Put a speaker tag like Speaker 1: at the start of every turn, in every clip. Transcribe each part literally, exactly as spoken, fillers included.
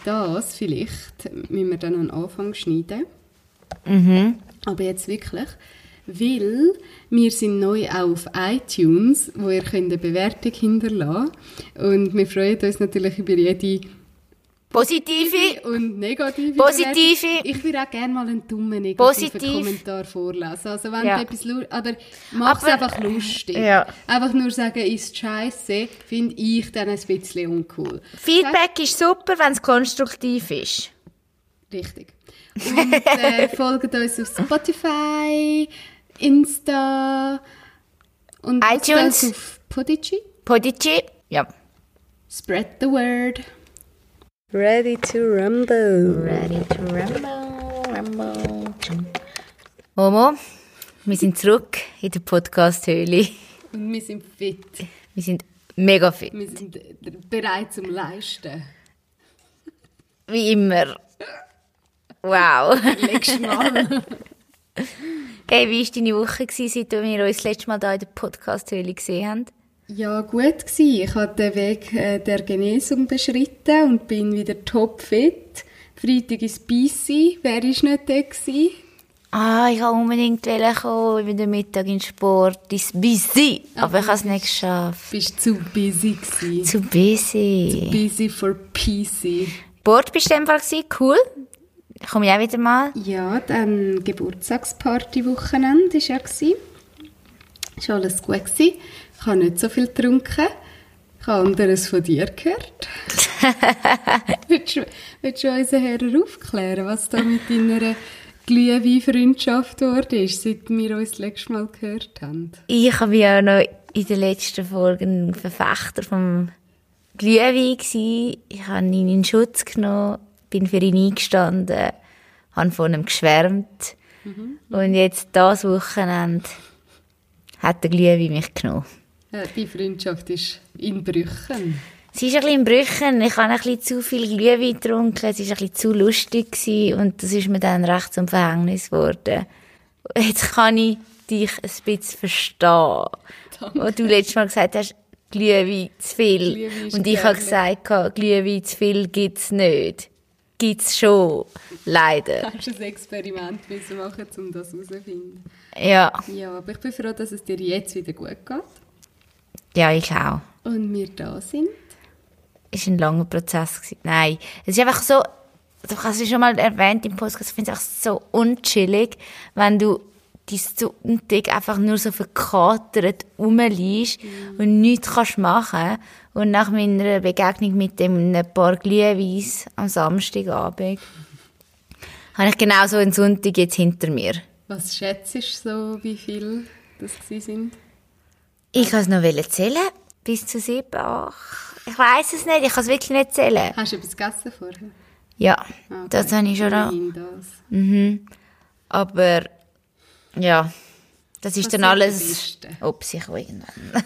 Speaker 1: das vielleicht müssen wir dann an den Anfang schneiden.
Speaker 2: Mhm.
Speaker 1: Aber jetzt wirklich, weil wir sind neu auch auf iTunes, wo ihr könnt eine Bewertung hinterlassen könnt. Und wir freuen uns natürlich über jede
Speaker 2: Positive
Speaker 1: und negative
Speaker 2: Positive.
Speaker 1: Bewertung. Ich würde auch gerne mal einen dummen negativen
Speaker 2: Positiv.
Speaker 1: Kommentar vorlesen. Also wenn
Speaker 2: Ja.
Speaker 1: du etwas lu- oder mach es
Speaker 2: Aber-
Speaker 1: einfach lustig.
Speaker 2: Ja.
Speaker 1: Einfach nur sagen, ist scheiße, finde ich dann ein bisschen uncool.
Speaker 2: Feedback ist super, wenn es konstruktiv ist.
Speaker 1: Richtig. Und äh, folgt uns auf Spotify, Insta und was
Speaker 2: iTunes.
Speaker 1: das auf Podigy.
Speaker 2: Podigy. Ja.
Speaker 1: Spread the word. Ready to rumble.
Speaker 2: Ready to rumble, rumble. Momo, wir sind zurück in der Podcast-Höhle.
Speaker 1: Und wir sind fit.
Speaker 2: Wir sind mega fit.
Speaker 1: Wir sind äh, bereit zum Leisten.
Speaker 2: Wie immer. Wow.
Speaker 1: Legst mal.
Speaker 2: Hey, wie war deine Woche, gewesen, seit wir uns das letzte Mal hier in der Podcast-Höhle gesehen haben?
Speaker 1: Ja, gut gsi. Ich habe den Weg äh, der Genesung beschritten und bin wieder topfit. Freitag ist busy. Wer war nicht da gewesen?
Speaker 2: Ah, ich wollte unbedingt kommen, wieder Mittag in Sport. Ist busy. Aber ich habe es nicht geschafft.
Speaker 1: Bist zu busy gsi.
Speaker 2: Zu busy.
Speaker 1: Busy for P C.
Speaker 2: Sport bist du in dem Fall gewesen? Cool. Komme ich auch wieder mal.
Speaker 1: Ja, dann Geburtstagsparty-Wochenende war ja. gsi. Ist alles gut gsi. Ich habe nicht so viel getrunken. Ich habe anderes von dir gehört. willst, du, willst du unseren Herren aufklären, was da mit deiner Glühwein-Freundschaft geworden ist, seit wir uns das letzte Mal gehört haben?
Speaker 2: Ich war ja noch in der letzten Folge ein Verfechter vom Glühwein gewesen. Ich habe ihn in Schutz genommen, bin für ihn eingestanden, habe von ihm geschwärmt. Mhm. Und jetzt, dieses Wochenende, hat der Glühwein mich genommen.
Speaker 1: Ja, die Freundschaft ist in Brüchen.
Speaker 2: Sie ist ein bisschen in Brüchen. Ich habe ein bisschen zu viel Glühwein getrunken. Es war ein bisschen zu lustig gewesen. Und das ist mir dann recht zum Verhängnis geworden. Jetzt kann ich dich ein bisschen verstehen.
Speaker 1: Danke.
Speaker 2: Wo du letztes Mal gesagt hast, Glühwein zu viel.
Speaker 1: Glühwein ist
Speaker 2: Und ich habe
Speaker 1: gefährlich.
Speaker 2: gesagt, Glühwein zu viel gibt es nicht. Gibt es schon. Leider.
Speaker 1: Du musst ein Experiment müssen machen, um das herauszufinden.
Speaker 2: Ja.
Speaker 1: Ja, aber ich bin froh, dass es dir jetzt wieder gut geht.
Speaker 2: Ja, ich auch.
Speaker 1: Und wir da sind.
Speaker 2: Es war ein langer Prozess gewesen. Nein. Es ist einfach so, du hast es schon mal erwähnt im Podcast, ich finde es auch so unchillig, wenn du dein Sonntag einfach nur so verkatert rumliegst mm. und nichts kannst machen. Und nach meiner Begegnung mit dem ein paar Glühweins am Samstagabend habe ich genau so einen Sonntag jetzt hinter mir.
Speaker 1: Was schätzt du so, wie viel das waren?
Speaker 2: Ich kann es noch zählen. Bis zu sieben, acht. Ich weiss es nicht, ich kann es wirklich nicht zählen.
Speaker 1: Hast du etwas gegessen vorher?
Speaker 2: Ja,
Speaker 1: Okay.
Speaker 2: das habe ich schon noch.
Speaker 1: Das.
Speaker 2: Mhm. Aber, ja, das ist
Speaker 1: Was
Speaker 2: dann
Speaker 1: sind
Speaker 2: alles
Speaker 1: die Liste?
Speaker 2: ob sich irgendwann.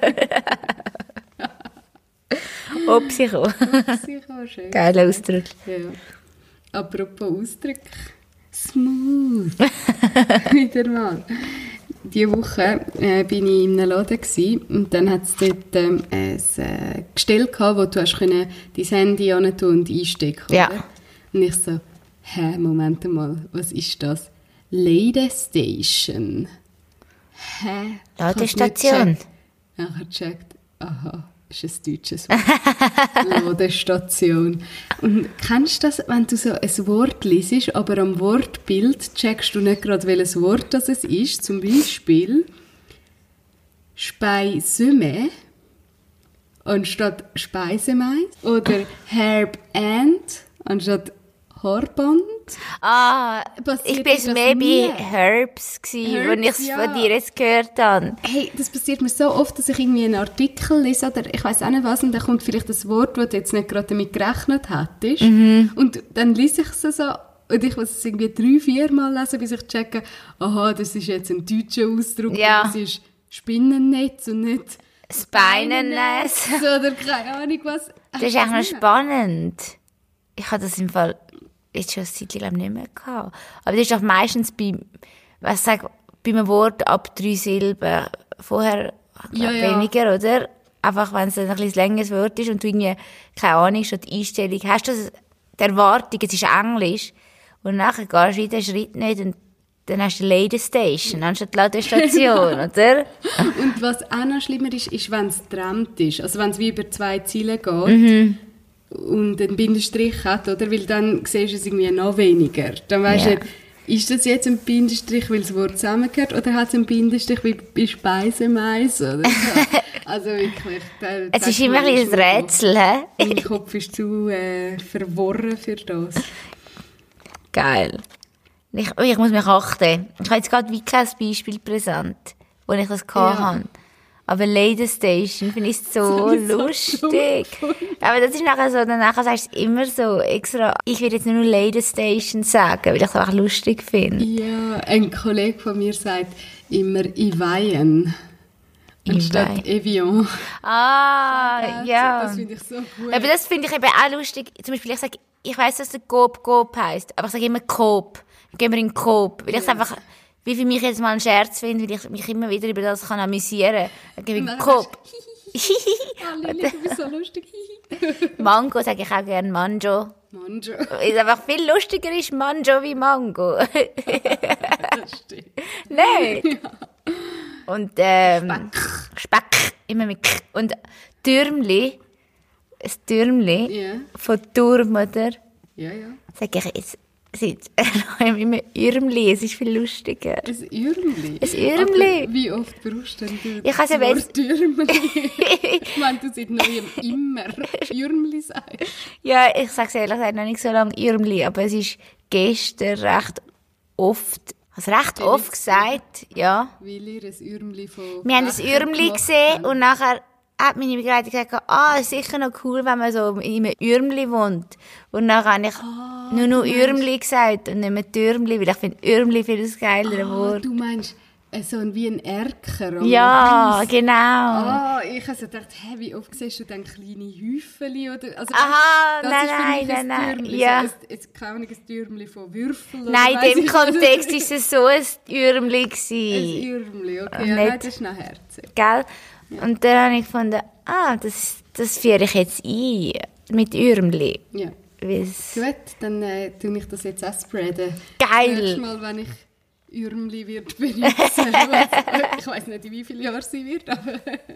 Speaker 2: ob sich
Speaker 1: Sicher, schön.
Speaker 2: Geiler Ausdruck.
Speaker 1: Ja. Apropos Ausdruck. Smooth. Wieder mal. Diese Woche äh, bin ich in einem Laden gewesen, und dann hat es dort ähm, ein äh, Gestell gehabt, wo du hast können dein Handy hin tun und einstecken.
Speaker 2: Ja.
Speaker 1: Oder? Und ich so, hä, Moment mal, was ist das? Ladestation. Hä?
Speaker 2: Ladestation.
Speaker 1: Ich habe gecheckt, aha, ist ein deutsches Wort. Ladestation. Und kennst du das, wenn du so ein Wort liest, aber am Wortbild checkst du nicht gerade, welches Wort das es ist? Zum Beispiel Speiseme anstatt Speisemais oder Herb and anstatt Haarband.
Speaker 2: Ah,
Speaker 1: Passiert
Speaker 2: ich
Speaker 1: dir
Speaker 2: bin jetzt
Speaker 1: das
Speaker 2: mehr
Speaker 1: nie?
Speaker 2: bei Herbs gsi,
Speaker 1: Herbs,
Speaker 2: wenn ich es
Speaker 1: ja.
Speaker 2: von dir jetzt gehört habe.
Speaker 1: Hey, das passiert mir so oft, dass ich irgendwie einen Artikel lese oder ich weiss auch nicht was und dann kommt vielleicht das Wort, das du jetzt nicht gerade damit gerechnet hättest.
Speaker 2: Mhm.
Speaker 1: Und dann lese ich es so und ich muss es irgendwie drei, vier Mal lesen, bis ich checke, aha, das ist jetzt ein deutscher Ausdruck,
Speaker 2: Ja.
Speaker 1: das ist Spinnennetz und nicht
Speaker 2: Spinennetz.
Speaker 1: oder keine Ahnung was.
Speaker 2: Das ist eigentlich noch spannend. Ich habe das im Fall jetzt schon eine Zeit lang nicht mehr gehabt. Aber das ist auch meistens bei, was ich sage, bei einem Wort ab drei Silben. Vorher
Speaker 1: Ja, ja.
Speaker 2: weniger, oder? Einfach, wenn es ein bisschen längeres Wort ist und du irgendwie, keine Ahnung, schon die Einstellung hast. Du das, die Erwartung, es ist Englisch. Und nachher gehst du den Schritt nicht und dann hast du die Ladestation anstatt die Ladestation, oder?
Speaker 1: Und was auch noch schlimmer ist, ist, wenn es getrennt ist. Also wenn es wie über zwei Ziele geht mhm. und einen Bindestrich hat, oder? Weil dann siehst du es irgendwie noch weniger. Dann weißt
Speaker 2: Ja.
Speaker 1: du, ist das jetzt ein Bindestrich, weil das Wort zusammengehört, oder hat es einen Bindestrich wie bei Speisemais? Oder so? Also wirklich. Da,
Speaker 2: Es ist immer ein bisschen ein Rätsel, hä?
Speaker 1: Mein Kopf ist zu äh, verworren für das.
Speaker 2: Geil. Ich, oh, ich muss mich achten. Ich habe jetzt gerade wie kein Beispiel präsent, wo ich das gehabt
Speaker 1: Ja.
Speaker 2: habe. Aber Lady Station finde ich so
Speaker 1: Das ist so
Speaker 2: lustig. Aber das ist nachher so, dann nachher sagst du es immer so extra. Ich würde jetzt nur Lady Station sagen, weil ich es einfach lustig finde.
Speaker 1: Ja, ein Kollege von mir sagt immer Iweien anstatt Evian.
Speaker 2: Ah, ja.
Speaker 1: Das finde ich so gut.
Speaker 2: Aber das finde ich eben auch lustig. Zum Beispiel, ich sage, ich weiss, dass der Coop Coop heisst, aber ich sage immer Coop. Gehen wir in den Coop. Weil ich es einfach, wie für mich jetzt mal ein Scherz finde, weil ich mich immer wieder über das kann amüsieren kann. Dann gebe ich
Speaker 1: Nein,
Speaker 2: Coop.
Speaker 1: Ah, Lili, du bist so lustig.
Speaker 2: Mango sage ich auch gerne Manjo.
Speaker 1: Manjo.
Speaker 2: Weil es einfach viel lustiger ist Manjo wie Mango.
Speaker 1: Das stimmt.
Speaker 2: Nein. Ja. Und ähm, Speck. Speck. Immer mit K. Und Türmli. Ein Türmli.
Speaker 1: Ja.
Speaker 2: Von Turm, oder?
Speaker 1: Ja, ja.
Speaker 2: Sag ich jetzt. Seit immer Irmli, es ist viel lustiger.
Speaker 1: Ein Ürmli.
Speaker 2: Ein Ürmli.
Speaker 1: Aber wie oft brauchst du denn du
Speaker 2: Ich habe
Speaker 1: das
Speaker 2: es
Speaker 1: Wort Ürmli? Ich meine, du seit neuem immer Ürmli sagst.
Speaker 2: Ja, ich sage es ehrlich gesagt noch nicht so lange Irmli, aber es ist gestern recht oft, also recht
Speaker 1: Bin
Speaker 2: oft
Speaker 1: ich
Speaker 2: gesagt, ja.
Speaker 1: Weil ihr ein Ürmli von
Speaker 2: Wir haben ein
Speaker 1: Becher
Speaker 2: Ürmli
Speaker 1: gemacht
Speaker 2: gesehen
Speaker 1: habt.
Speaker 2: und nachher hat meine Begleitung gesagt, ah, ist sicher noch cool, wenn man so in einem Ürmli wohnt. Und dann habe ich
Speaker 1: Ah,
Speaker 2: nur noch
Speaker 1: du meinst-
Speaker 2: Ürmli gesagt und nicht mehr Türmli, weil ich finde Ürmli viel das geilere
Speaker 1: Ah,
Speaker 2: Wort.
Speaker 1: du meinst äh, so ein, wie ein Erker? oder
Speaker 2: Ja,
Speaker 1: Reis?
Speaker 2: genau.
Speaker 1: Ah, ich habe so gedacht, hä, wie oft siehst du dann kleine Häufeli? Oder, also,
Speaker 2: Aha,
Speaker 1: das
Speaker 2: nein,
Speaker 1: ist für mich
Speaker 2: nein,
Speaker 1: ein
Speaker 2: nein,
Speaker 1: Türmli,
Speaker 2: ja.
Speaker 1: So ein, ein, keine Ahnung, ein Türmli von Würfeln. oder
Speaker 2: Nein,
Speaker 1: weiss
Speaker 2: in dem
Speaker 1: ich
Speaker 2: Kontext
Speaker 1: nicht.
Speaker 2: war es so ein Ürmli.
Speaker 1: Ein
Speaker 2: gewesen.
Speaker 1: Ürmli, okay,
Speaker 2: Und
Speaker 1: ja,
Speaker 2: nicht-
Speaker 1: nein, das ist noch herzig.
Speaker 2: Gell? Und dann habe ich gefunden, ah, das, das führe ich jetzt ein. Mit Ürmli.
Speaker 1: Ja.
Speaker 2: Weil's-
Speaker 1: Gut, dann äh, tue ich das jetzt auch spreaden.
Speaker 2: Geil.
Speaker 1: Nächstes Mal, wenn ich Ürmli wird benutzen. Ich weiss nicht, in wie viele Jahre sie wird, aber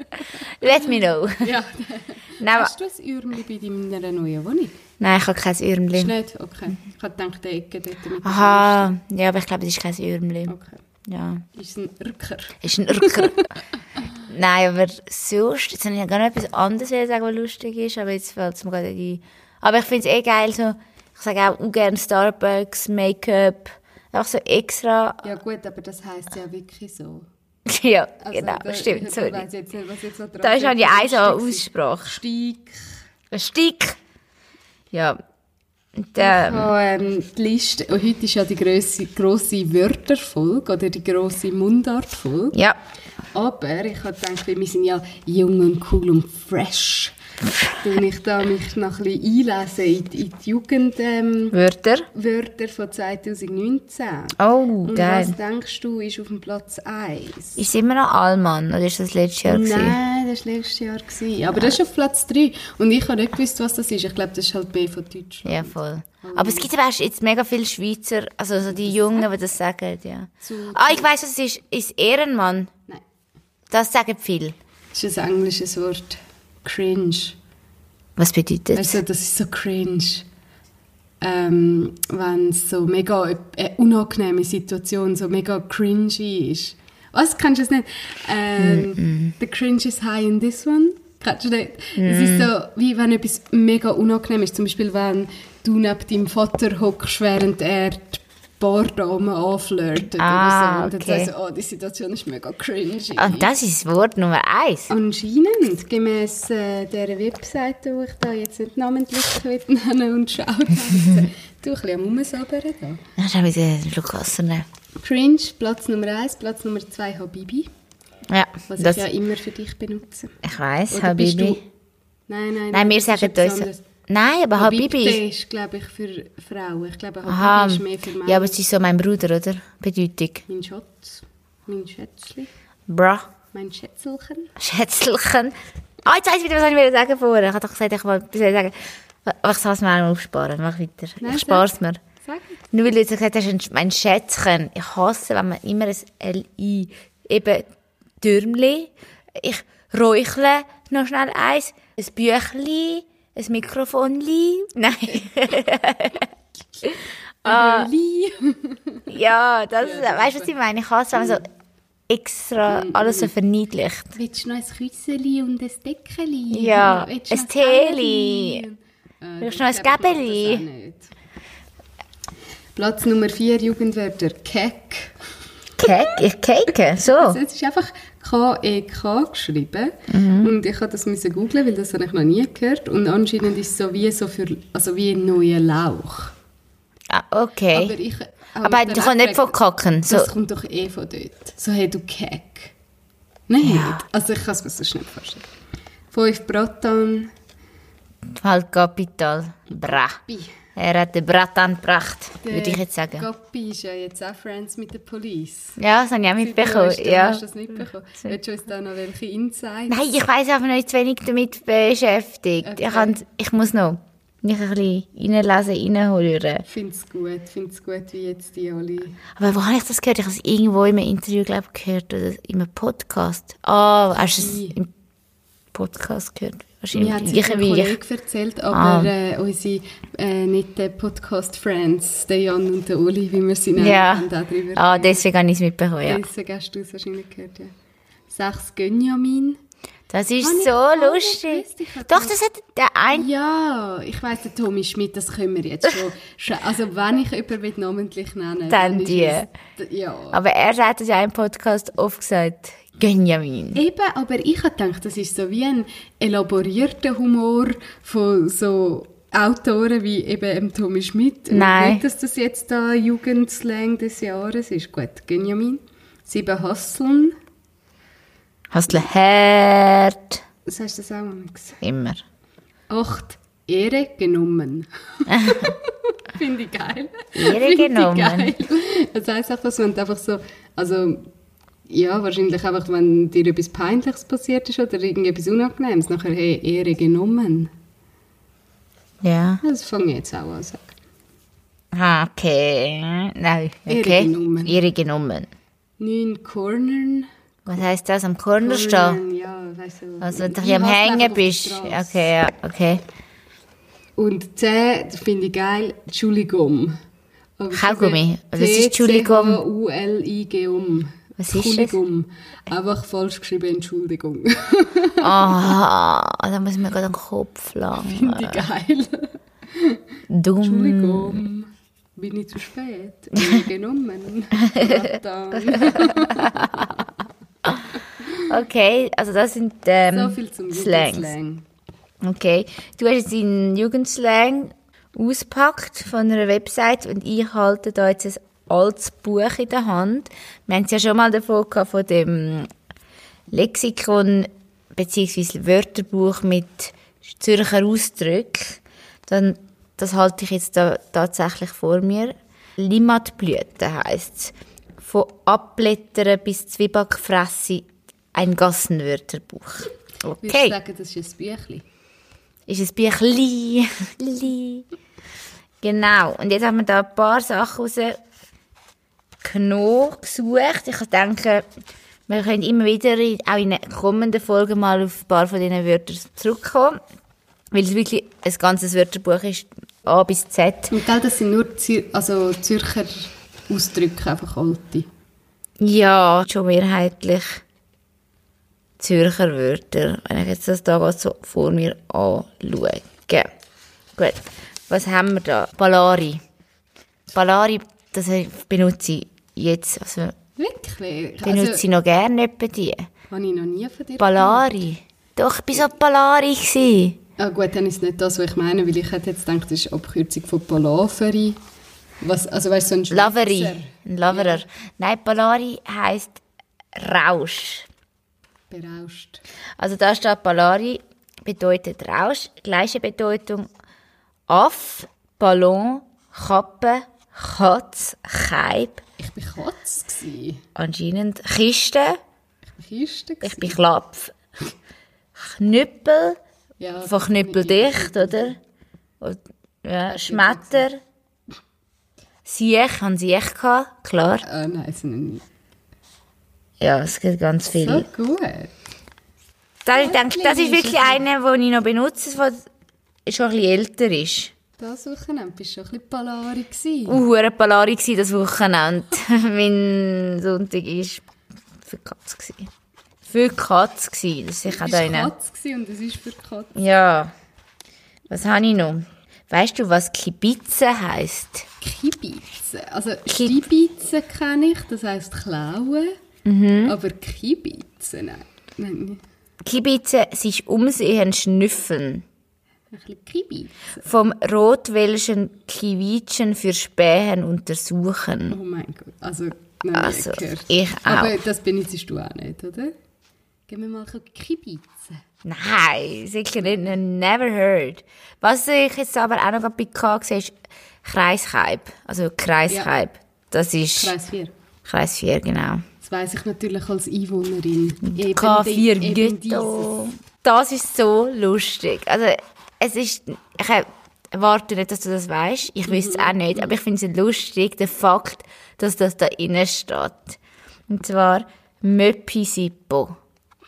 Speaker 2: Let me know.
Speaker 1: ja.
Speaker 2: Nein,
Speaker 1: Hast du ein Ürmli bei deiner neuen Wohnung?
Speaker 2: Nein, ich habe kein
Speaker 1: Ist
Speaker 2: Ürmli.
Speaker 1: nicht? Okay. Ich habe gedacht, die Ecke dort mit dem
Speaker 2: Aha, ja, aber ich glaube, es ist kein Ürmli.
Speaker 1: Fenster. Okay.
Speaker 2: Ja,
Speaker 1: Ist es ein Irker?
Speaker 2: ist ein Irker. Nein, aber sonst, jetzt habe ich ja gar nicht etwas anderes sagen, was lustig ist, aber jetzt fällt es mir gerade ein. Aber ich finde es eh geil, so, ich sage auch ungern Starbucks, Make-up, einfach so extra.
Speaker 1: Ja gut, aber das heisst ja wirklich so.
Speaker 2: Ja,
Speaker 1: Also,
Speaker 2: genau,
Speaker 1: da,
Speaker 2: stimmt,
Speaker 1: Ich
Speaker 2: sorry.
Speaker 1: weiss jetzt nicht, was jetzt noch dran
Speaker 2: Da ist halt ja eine so
Speaker 1: Stick-
Speaker 2: Aussprache.
Speaker 1: Stick.
Speaker 2: Ein Stick. Ja. Und,
Speaker 1: Ich
Speaker 2: ähm,
Speaker 1: habe, ähm, die Liste, und heute ist ja die grosse, grosse Wörterfolge oder die grosse Mundartfolge.
Speaker 2: ja.
Speaker 1: Aber ich habe gedacht, wir sind ja jung und cool und fresh. Wenn ich da mich noch ein bisschen einlese in die, in die Jugendwörter ähm,
Speaker 2: Wörter.
Speaker 1: Wörter von zwanzig neunzehn.
Speaker 2: Oh,
Speaker 1: Und
Speaker 2: geil.
Speaker 1: was denkst du, ist auf dem Platz eins?
Speaker 2: Ist es immer noch Allmann oder ist das letztes Jahr gewesen?
Speaker 1: Nein, das war letztes Jahr. Gewesen. Aber das ist auf Platz drei. Und ich habe nicht gewusst, was das ist. Ich glaube, das ist halt B von Deutschland.
Speaker 2: Ja, voll. Aber es gibt aber auch jetzt mega viele Schweizer, also so die Jungen, die das sagen, ja.
Speaker 1: Zu-
Speaker 2: Ah, ich weiss, was es ist. Ist Ehrenmann.
Speaker 1: Nein.
Speaker 2: Das sagen viele.
Speaker 1: Das ist ein englisches Wort. Cringe.
Speaker 2: Was bedeutet das?
Speaker 1: Also, das ist so cringe. Ähm, wenn es so mega eine unangenehme Situation, so mega cringy ist. Was, kennst du das nicht? Ähm,
Speaker 2: Mm-mm.
Speaker 1: The cringe is high in this one. Kennst du das? Es ist so, wie wenn etwas mega unangenehm ist. Zum Beispiel, wenn du neben deinem Vater hockst, während er die Bardame anflirtet
Speaker 2: Ah,
Speaker 1: oder so. Und
Speaker 2: okay.
Speaker 1: dann sagst du, oh, die Situation ist mega cringy.
Speaker 2: Und das ist das Wort Nummer eins.
Speaker 1: Anscheinend, gemäss äh, dieser Webseite, die ich da jetzt nicht namentlich nennen und schaut habe, du ein bisschen am Rumsabbern da.
Speaker 2: Dann haben wir den Schluck Wasser nehmen.
Speaker 1: Cringe, Platz Nummer eins, Platz Nummer zwei, Habibi,
Speaker 2: Ja,
Speaker 1: was
Speaker 2: das,
Speaker 1: ich ja immer für dich benutze.
Speaker 2: ich weiss,
Speaker 1: Oder bist
Speaker 2: Habibi.
Speaker 1: du- Nein, nein,
Speaker 2: Nein, wir
Speaker 1: das ist
Speaker 2: sagen
Speaker 1: etwas
Speaker 2: uns...
Speaker 1: anderes.
Speaker 2: Nein, aber Habibi ist...
Speaker 1: Habibi ist, glaube ich, für Frauen. Ich glaube, Habibi
Speaker 2: Aha,
Speaker 1: ist mehr für Männer.
Speaker 2: ja, aber es ist so mein Bruder, oder? Bedeutung.
Speaker 1: Mein Schatz, mein Schätzchen,
Speaker 2: Bra.
Speaker 1: mein Schätzelchen.
Speaker 2: Schätzelchen. Ah, jetzt weiss ich wieder, was ich will sagen vorher. Ich habe doch gesagt, ich wollte etwas sagen. Aber ich soll es mir auch aufsparen. Mach weiter.
Speaker 1: Nein,
Speaker 2: ich spare es mir.
Speaker 1: Sag.
Speaker 2: Nur weil du jetzt gesagt hast, mein Schätzchen. Ich hasse, wenn man immer ein L I, eben Türmli, ich räuchle noch schnell eins, ein Büchli, ein Mikrofonli. Nein. ah, ja, das, ja, weißt du, was ich meine? Ich hasse, wenn man so extra alles so verniedlicht.
Speaker 1: Willst du noch ein Küsseli und ein Deckeli?
Speaker 2: Ja,
Speaker 1: ein
Speaker 2: Teeli. Willst du noch ein Gäbeli?
Speaker 1: Platz Nummer vier, Jugendwörter, Keck.
Speaker 2: Keck? Ich keke, so.
Speaker 1: Also es ist einfach K E K geschrieben. Mhm. Und ich habe das müssen googlen, weil das habe ich noch nie gehört. Und anscheinend ist es so wie, so für, also wie ein neuer Lauch.
Speaker 2: Ah, okay.
Speaker 1: Aber ich...
Speaker 2: Aber du kannst nicht von kacken. So.
Speaker 1: Das kommt doch eh von dort. So, hey, du Keck. Nein,
Speaker 2: Ja.
Speaker 1: also ich kann es mir so schnell vorstellen. Fünf Bratan.
Speaker 2: Halt Kapital. Bra.
Speaker 1: Bi.
Speaker 2: Er hat den Bratan gebracht,
Speaker 1: Der
Speaker 2: würde ich jetzt sagen.
Speaker 1: Goppi ist ja jetzt auch Friends mit der Police.
Speaker 2: Ja, das habe ich auch mitbekommen.
Speaker 1: Hast du,
Speaker 2: Ja.
Speaker 1: hast du das mitbekommen? Willst du uns da noch welche Insights?
Speaker 2: Nein, ich weiss einfach noch zu wenig damit beschäftigt.
Speaker 1: Okay.
Speaker 2: Ich, kann, ich muss noch mich ein bisschen reinlesen, reinhören.
Speaker 1: Ich finde es gut, ich finde es gut, wie jetzt die alle...
Speaker 2: Aber wo habe ich das gehört? Ich habe es irgendwo in einem Interview, glaube ich, gehört oder in einem Podcast. Ah, hast du es im Podcast gehört?
Speaker 1: Mir hat sich ein Kollege erzählt, aber
Speaker 2: Ah.
Speaker 1: äh, unsere äh, netten Podcast-Friends, der Jan und der Uli, wie wir sie nennen,
Speaker 2: Ja.
Speaker 1: haben auch darüber
Speaker 2: Ah, deswegen habe ich es mitbekommen, ja.
Speaker 1: Deswegen hast du es wahrscheinlich gehört, ja. Sechs Gönjamin.
Speaker 2: Das ist
Speaker 1: Habe ich
Speaker 2: so
Speaker 1: gar nicht
Speaker 2: lustig.
Speaker 1: gewusst. Ich hab
Speaker 2: Doch,
Speaker 1: das-
Speaker 2: das hat der ein...
Speaker 1: Ja, ich weiss, der Tommy Schmidt, das können wir jetzt schon. schon also wenn ich jemanden namentlich nennen
Speaker 2: Dann
Speaker 1: ist
Speaker 2: die.
Speaker 1: es- Ja.
Speaker 2: Aber er hat es ja im Podcast oft gesagt. Gönjamin.
Speaker 1: Eben, aber ich habe gedacht, das ist so wie ein elaborierter Humor von so Autoren wie eben dem Tommy Schmidt. Und
Speaker 2: Nein.
Speaker 1: nicht, dass das jetzt da Jugendslang des Jahres ist. Gut, Gönjamin. Sieben Hasseln.
Speaker 2: Hast du hart?
Speaker 1: Was hast du das auch mal gesagt?
Speaker 2: Immer.
Speaker 1: Acht Ehre genommen. Finde ich geil.
Speaker 2: Ehre
Speaker 1: Finde ich
Speaker 2: genommen.
Speaker 1: geil. Das heisst einfach, dass wenn du einfach so, also ja, wahrscheinlich einfach, wenn dir etwas Peinliches passiert ist oder irgendetwas Unangenehmes, nachher, hey, Ehre genommen.
Speaker 2: Ja.
Speaker 1: Das fange ich jetzt auch an zu sagen.
Speaker 2: Ah, okay. Nein,
Speaker 1: Ehre
Speaker 2: okay.
Speaker 1: genommen.
Speaker 2: Ehre genommen.
Speaker 1: Neun Cornern.
Speaker 2: Was heisst das? Am Corner stehen?
Speaker 1: Cornern, ja, weißt du.
Speaker 2: Also, wenn du
Speaker 1: Ich
Speaker 2: ein bisschen am
Speaker 1: hasse
Speaker 2: Hängen
Speaker 1: einfach auf der
Speaker 2: bist.
Speaker 1: Strasse.
Speaker 2: Okay, ja, okay.
Speaker 1: Und zehn, das finde ich geil, Entschuldigung. Aber
Speaker 2: Kaugummi. Was ist
Speaker 1: T
Speaker 2: Entschuldigung?
Speaker 1: C H U L I G U M.
Speaker 2: Was ist das?
Speaker 1: Entschuldigung. Einfach falsch geschrieben, Entschuldigung.
Speaker 2: Ah, da muss ich mir gerade den Kopf lang.
Speaker 1: Finde ich geil.
Speaker 2: Dumm.
Speaker 1: Entschuldigung. Bin ich zu spät? Bin ich genommen? Verdammt.
Speaker 2: Okay, also das sind ähm,
Speaker 1: So viel zum
Speaker 2: Slangs.
Speaker 1: Jugendslang.
Speaker 2: Okay, du hast jetzt deinen Jugendslang ausgepackt von einer Website und ich halte da jetzt ein altes Buch in der Hand. Wir haben es ja schon mal davon gehabt, von dem Lexikon bzw. Wörterbuch mit Zürcher Ausdrücken. Dann, das halte ich jetzt da tatsächlich vor mir. Limmatblüte heisst es. Von Abblättern bis Zwiebackfresse, ein Gassenwörterbuch.
Speaker 1: Würdest du
Speaker 2: Okay.
Speaker 1: sagen, das ist ein Büchlein?
Speaker 2: Ist ein Büchli. Li. Genau. Und jetzt haben wir da ein paar Sachen rausgenommen, gesucht. Ich denke, wir können immer wieder, in- auch in den kommenden Folgen, mal auf ein paar von diesen Wörtern zurückkommen. Weil es wirklich ein ganzes Wörterbuch ist, A bis Z.
Speaker 1: Und gell, das sind nur Zür also Zürcher Ausdrücke, einfach alte.
Speaker 2: Ja, schon mehrheitlich Zürcher Wörter, wenn ich jetzt das da gerade so vor mir anschaue. Gut, was haben wir da? Ballari. Ballari, das benutze ich jetzt, also
Speaker 1: Wirklich?
Speaker 2: benutze
Speaker 1: Also,
Speaker 2: ich noch gerne etwa die.
Speaker 1: habe ich noch nie von dir
Speaker 2: Ballari. Doch, ich war so Ballari gewesen.
Speaker 1: Ah gut, dann ist es nicht das, was ich meine, weil ich hätte jetzt gedacht, das ist eine Abkürzung von Palaveri. Was, also weißt du, so ein Schweizer.
Speaker 2: Laveri. Ein Laverer. Nein, Ballari heisst Rausch.
Speaker 1: Berauscht.
Speaker 2: Also da steht Ballari, bedeutet Rausch, gleiche Bedeutung Aff, Ballon, Kappe, Katz, Keib,
Speaker 1: Ich war Katz. Gsi.
Speaker 2: anscheinend Kiste,
Speaker 1: Ich war Kiste.
Speaker 2: ich bin Klapf, Knüppel,
Speaker 1: Ja,
Speaker 2: von Knüppel dicht, oder? Und, ja, Schmetter. Siech, haben Siech gehabt, klar.
Speaker 1: Ah, nein, es nicht.
Speaker 2: Ja, es gibt ganz viele.
Speaker 1: So gut.
Speaker 2: Da, ich denke, das ist wirklich einer, den ich noch benutze, der schon ein bisschen älter ist.
Speaker 1: Das Wochenende bist du schon ein bisschen Palari gewesen.
Speaker 2: Uh, eine Palari gewesen, das Wochenende. Mein Sonntag war für Katz gewesen. Für Katz gewesen. Das ist
Speaker 1: Es
Speaker 2: sicher
Speaker 1: war
Speaker 2: da
Speaker 1: Katz gewesen und es ist für Katz.
Speaker 2: Ja. Was habe ich noch? Weißt du, was Kibize heisst?
Speaker 1: Kibize. Also Kibize kenne ich, das heisst klauen.
Speaker 2: Mhm.
Speaker 1: Aber Kibize, nein. nein.
Speaker 2: Kibize, sich umsehen, schnüffeln.
Speaker 1: Ein bisschen Kibize.
Speaker 2: Vom rotwelschen Kiwitschen für Spähen untersuchen.
Speaker 1: Oh mein Gott. Also, nein,
Speaker 2: Also,
Speaker 1: gehört.
Speaker 2: ich auch.
Speaker 1: Aber das benutzt du auch nicht, oder? Gehen wir mal ein bisschen Kibize.
Speaker 2: Nein, sicher nicht. Never heard. Was ich jetzt aber auch noch bei K gesehen habe, ist Kreiskype. Also Kreiskype. Ja. Das ist
Speaker 1: Kreis vier.
Speaker 2: Kreis vier, genau.
Speaker 1: Das weiss ich natürlich als Einwohnerin. Eben
Speaker 2: K vier
Speaker 1: die- eben
Speaker 2: Ghetto. Das ist so lustig. Also, es ist, ich erwarte nicht, dass du das weißt. Ich wüsste es auch nicht. Aber ich finde es lustig, der Fakt, dass das da innen steht. Und zwar Möppi-Sippo.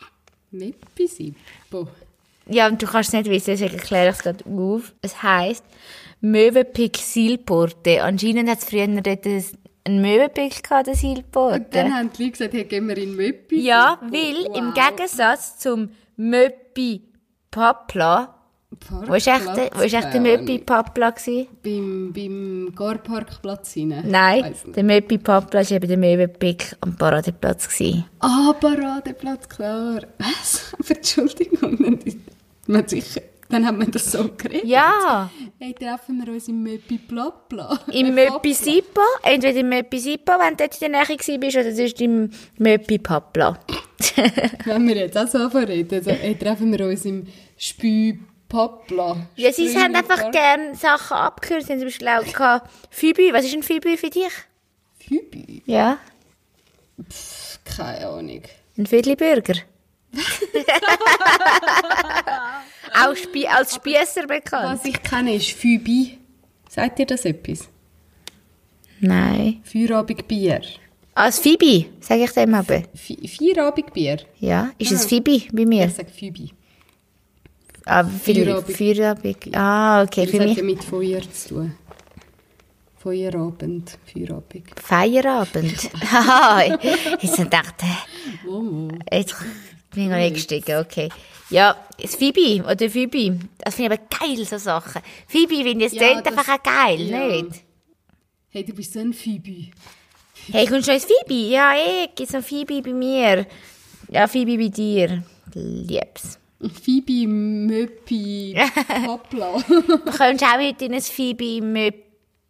Speaker 1: Meppisippo.
Speaker 2: Ja, und du kannst es nicht wissen, deswegen erkläre ich es gerade auf. Es heisst Mövenpick Silporte. Anscheinend hat es früher dort einen Mövenpick gehabt, der Silporte.
Speaker 1: Und dann haben die Leute gesagt, hey, gehen wir in Möppi.
Speaker 2: Ja, weil
Speaker 1: wow.
Speaker 2: im Gegensatz zum Möppi Papla, wo ist echt der, wo ist echt der Möppi Papla gewesen?
Speaker 1: Beim, beim Garparkplatz rein?
Speaker 2: Nein,
Speaker 1: Weiss nicht.
Speaker 2: der Möppi Papla war eben der Mövenpick am Paradeplatz gewesen.
Speaker 1: Ah, Paradeplatz, klar. Was? Aber Entschuldigung, dann, man sicher, dann haben wir das so geredet.
Speaker 2: Ja,
Speaker 1: Hey, treffen wir uns im Möppi Plapla.
Speaker 2: im Möppi Sippo, entweder im Möppi Sippo, wenn du dort in der Nähe warst, oder sonst im Möppi Papla.
Speaker 1: Wenn wir jetzt auch so reden, also, hey, treffen wir uns im Spü Papla.
Speaker 2: Ja, sie haben einfach gerne Sachen abgekürzt. Sie haben zum Beispiel auch gehabt, Fübü. Was ist ein Fübü für dich?
Speaker 1: Fübi?
Speaker 2: Ja,
Speaker 1: Keine Ahnung.
Speaker 2: ein Viertelburger. Auch Spie als Spiesser bekannt.
Speaker 1: Was ich kenne, ist Fübi. Sagt ihr das etwas?
Speaker 2: Nein.
Speaker 1: Feierabendbier.
Speaker 2: Als Fibi, sage ich dem aber.
Speaker 1: Fe- Feierabendbier?
Speaker 2: Ja, ist es
Speaker 1: Ah.
Speaker 2: Fibi bei mir?
Speaker 1: Ich sage Fübi.
Speaker 2: Ah, Feierabend.
Speaker 1: Feierabend.
Speaker 2: Feierabend. Ah, okay,
Speaker 1: Das
Speaker 2: für
Speaker 1: hat
Speaker 2: mich.
Speaker 1: ja mit Feuer zu tun. Feierabend, Feierabend.
Speaker 2: Feierabend. Haha, jetzt habe ich gedacht, hä,
Speaker 1: Oh.
Speaker 2: jetzt bin ich noch nicht gestiegen, okay. Ja, das Fibi oder Fibi, das finde ich aber geil, so Sachen. Fibi finde ich, das
Speaker 1: Ja,
Speaker 2: klingt
Speaker 1: das-
Speaker 2: einfach auch geil,
Speaker 1: ja.
Speaker 2: nicht?
Speaker 1: Hey, du bist so ein Fübi.
Speaker 2: Hey, kommst du noch ins Fibi? Ja, eh, gibt's noch Fibi bei mir. Ja, Fibi bei dir. Lieb's.
Speaker 1: Fibi, Möppi, Papla.
Speaker 2: Du kommst auch heute in ein Fibi, Möp...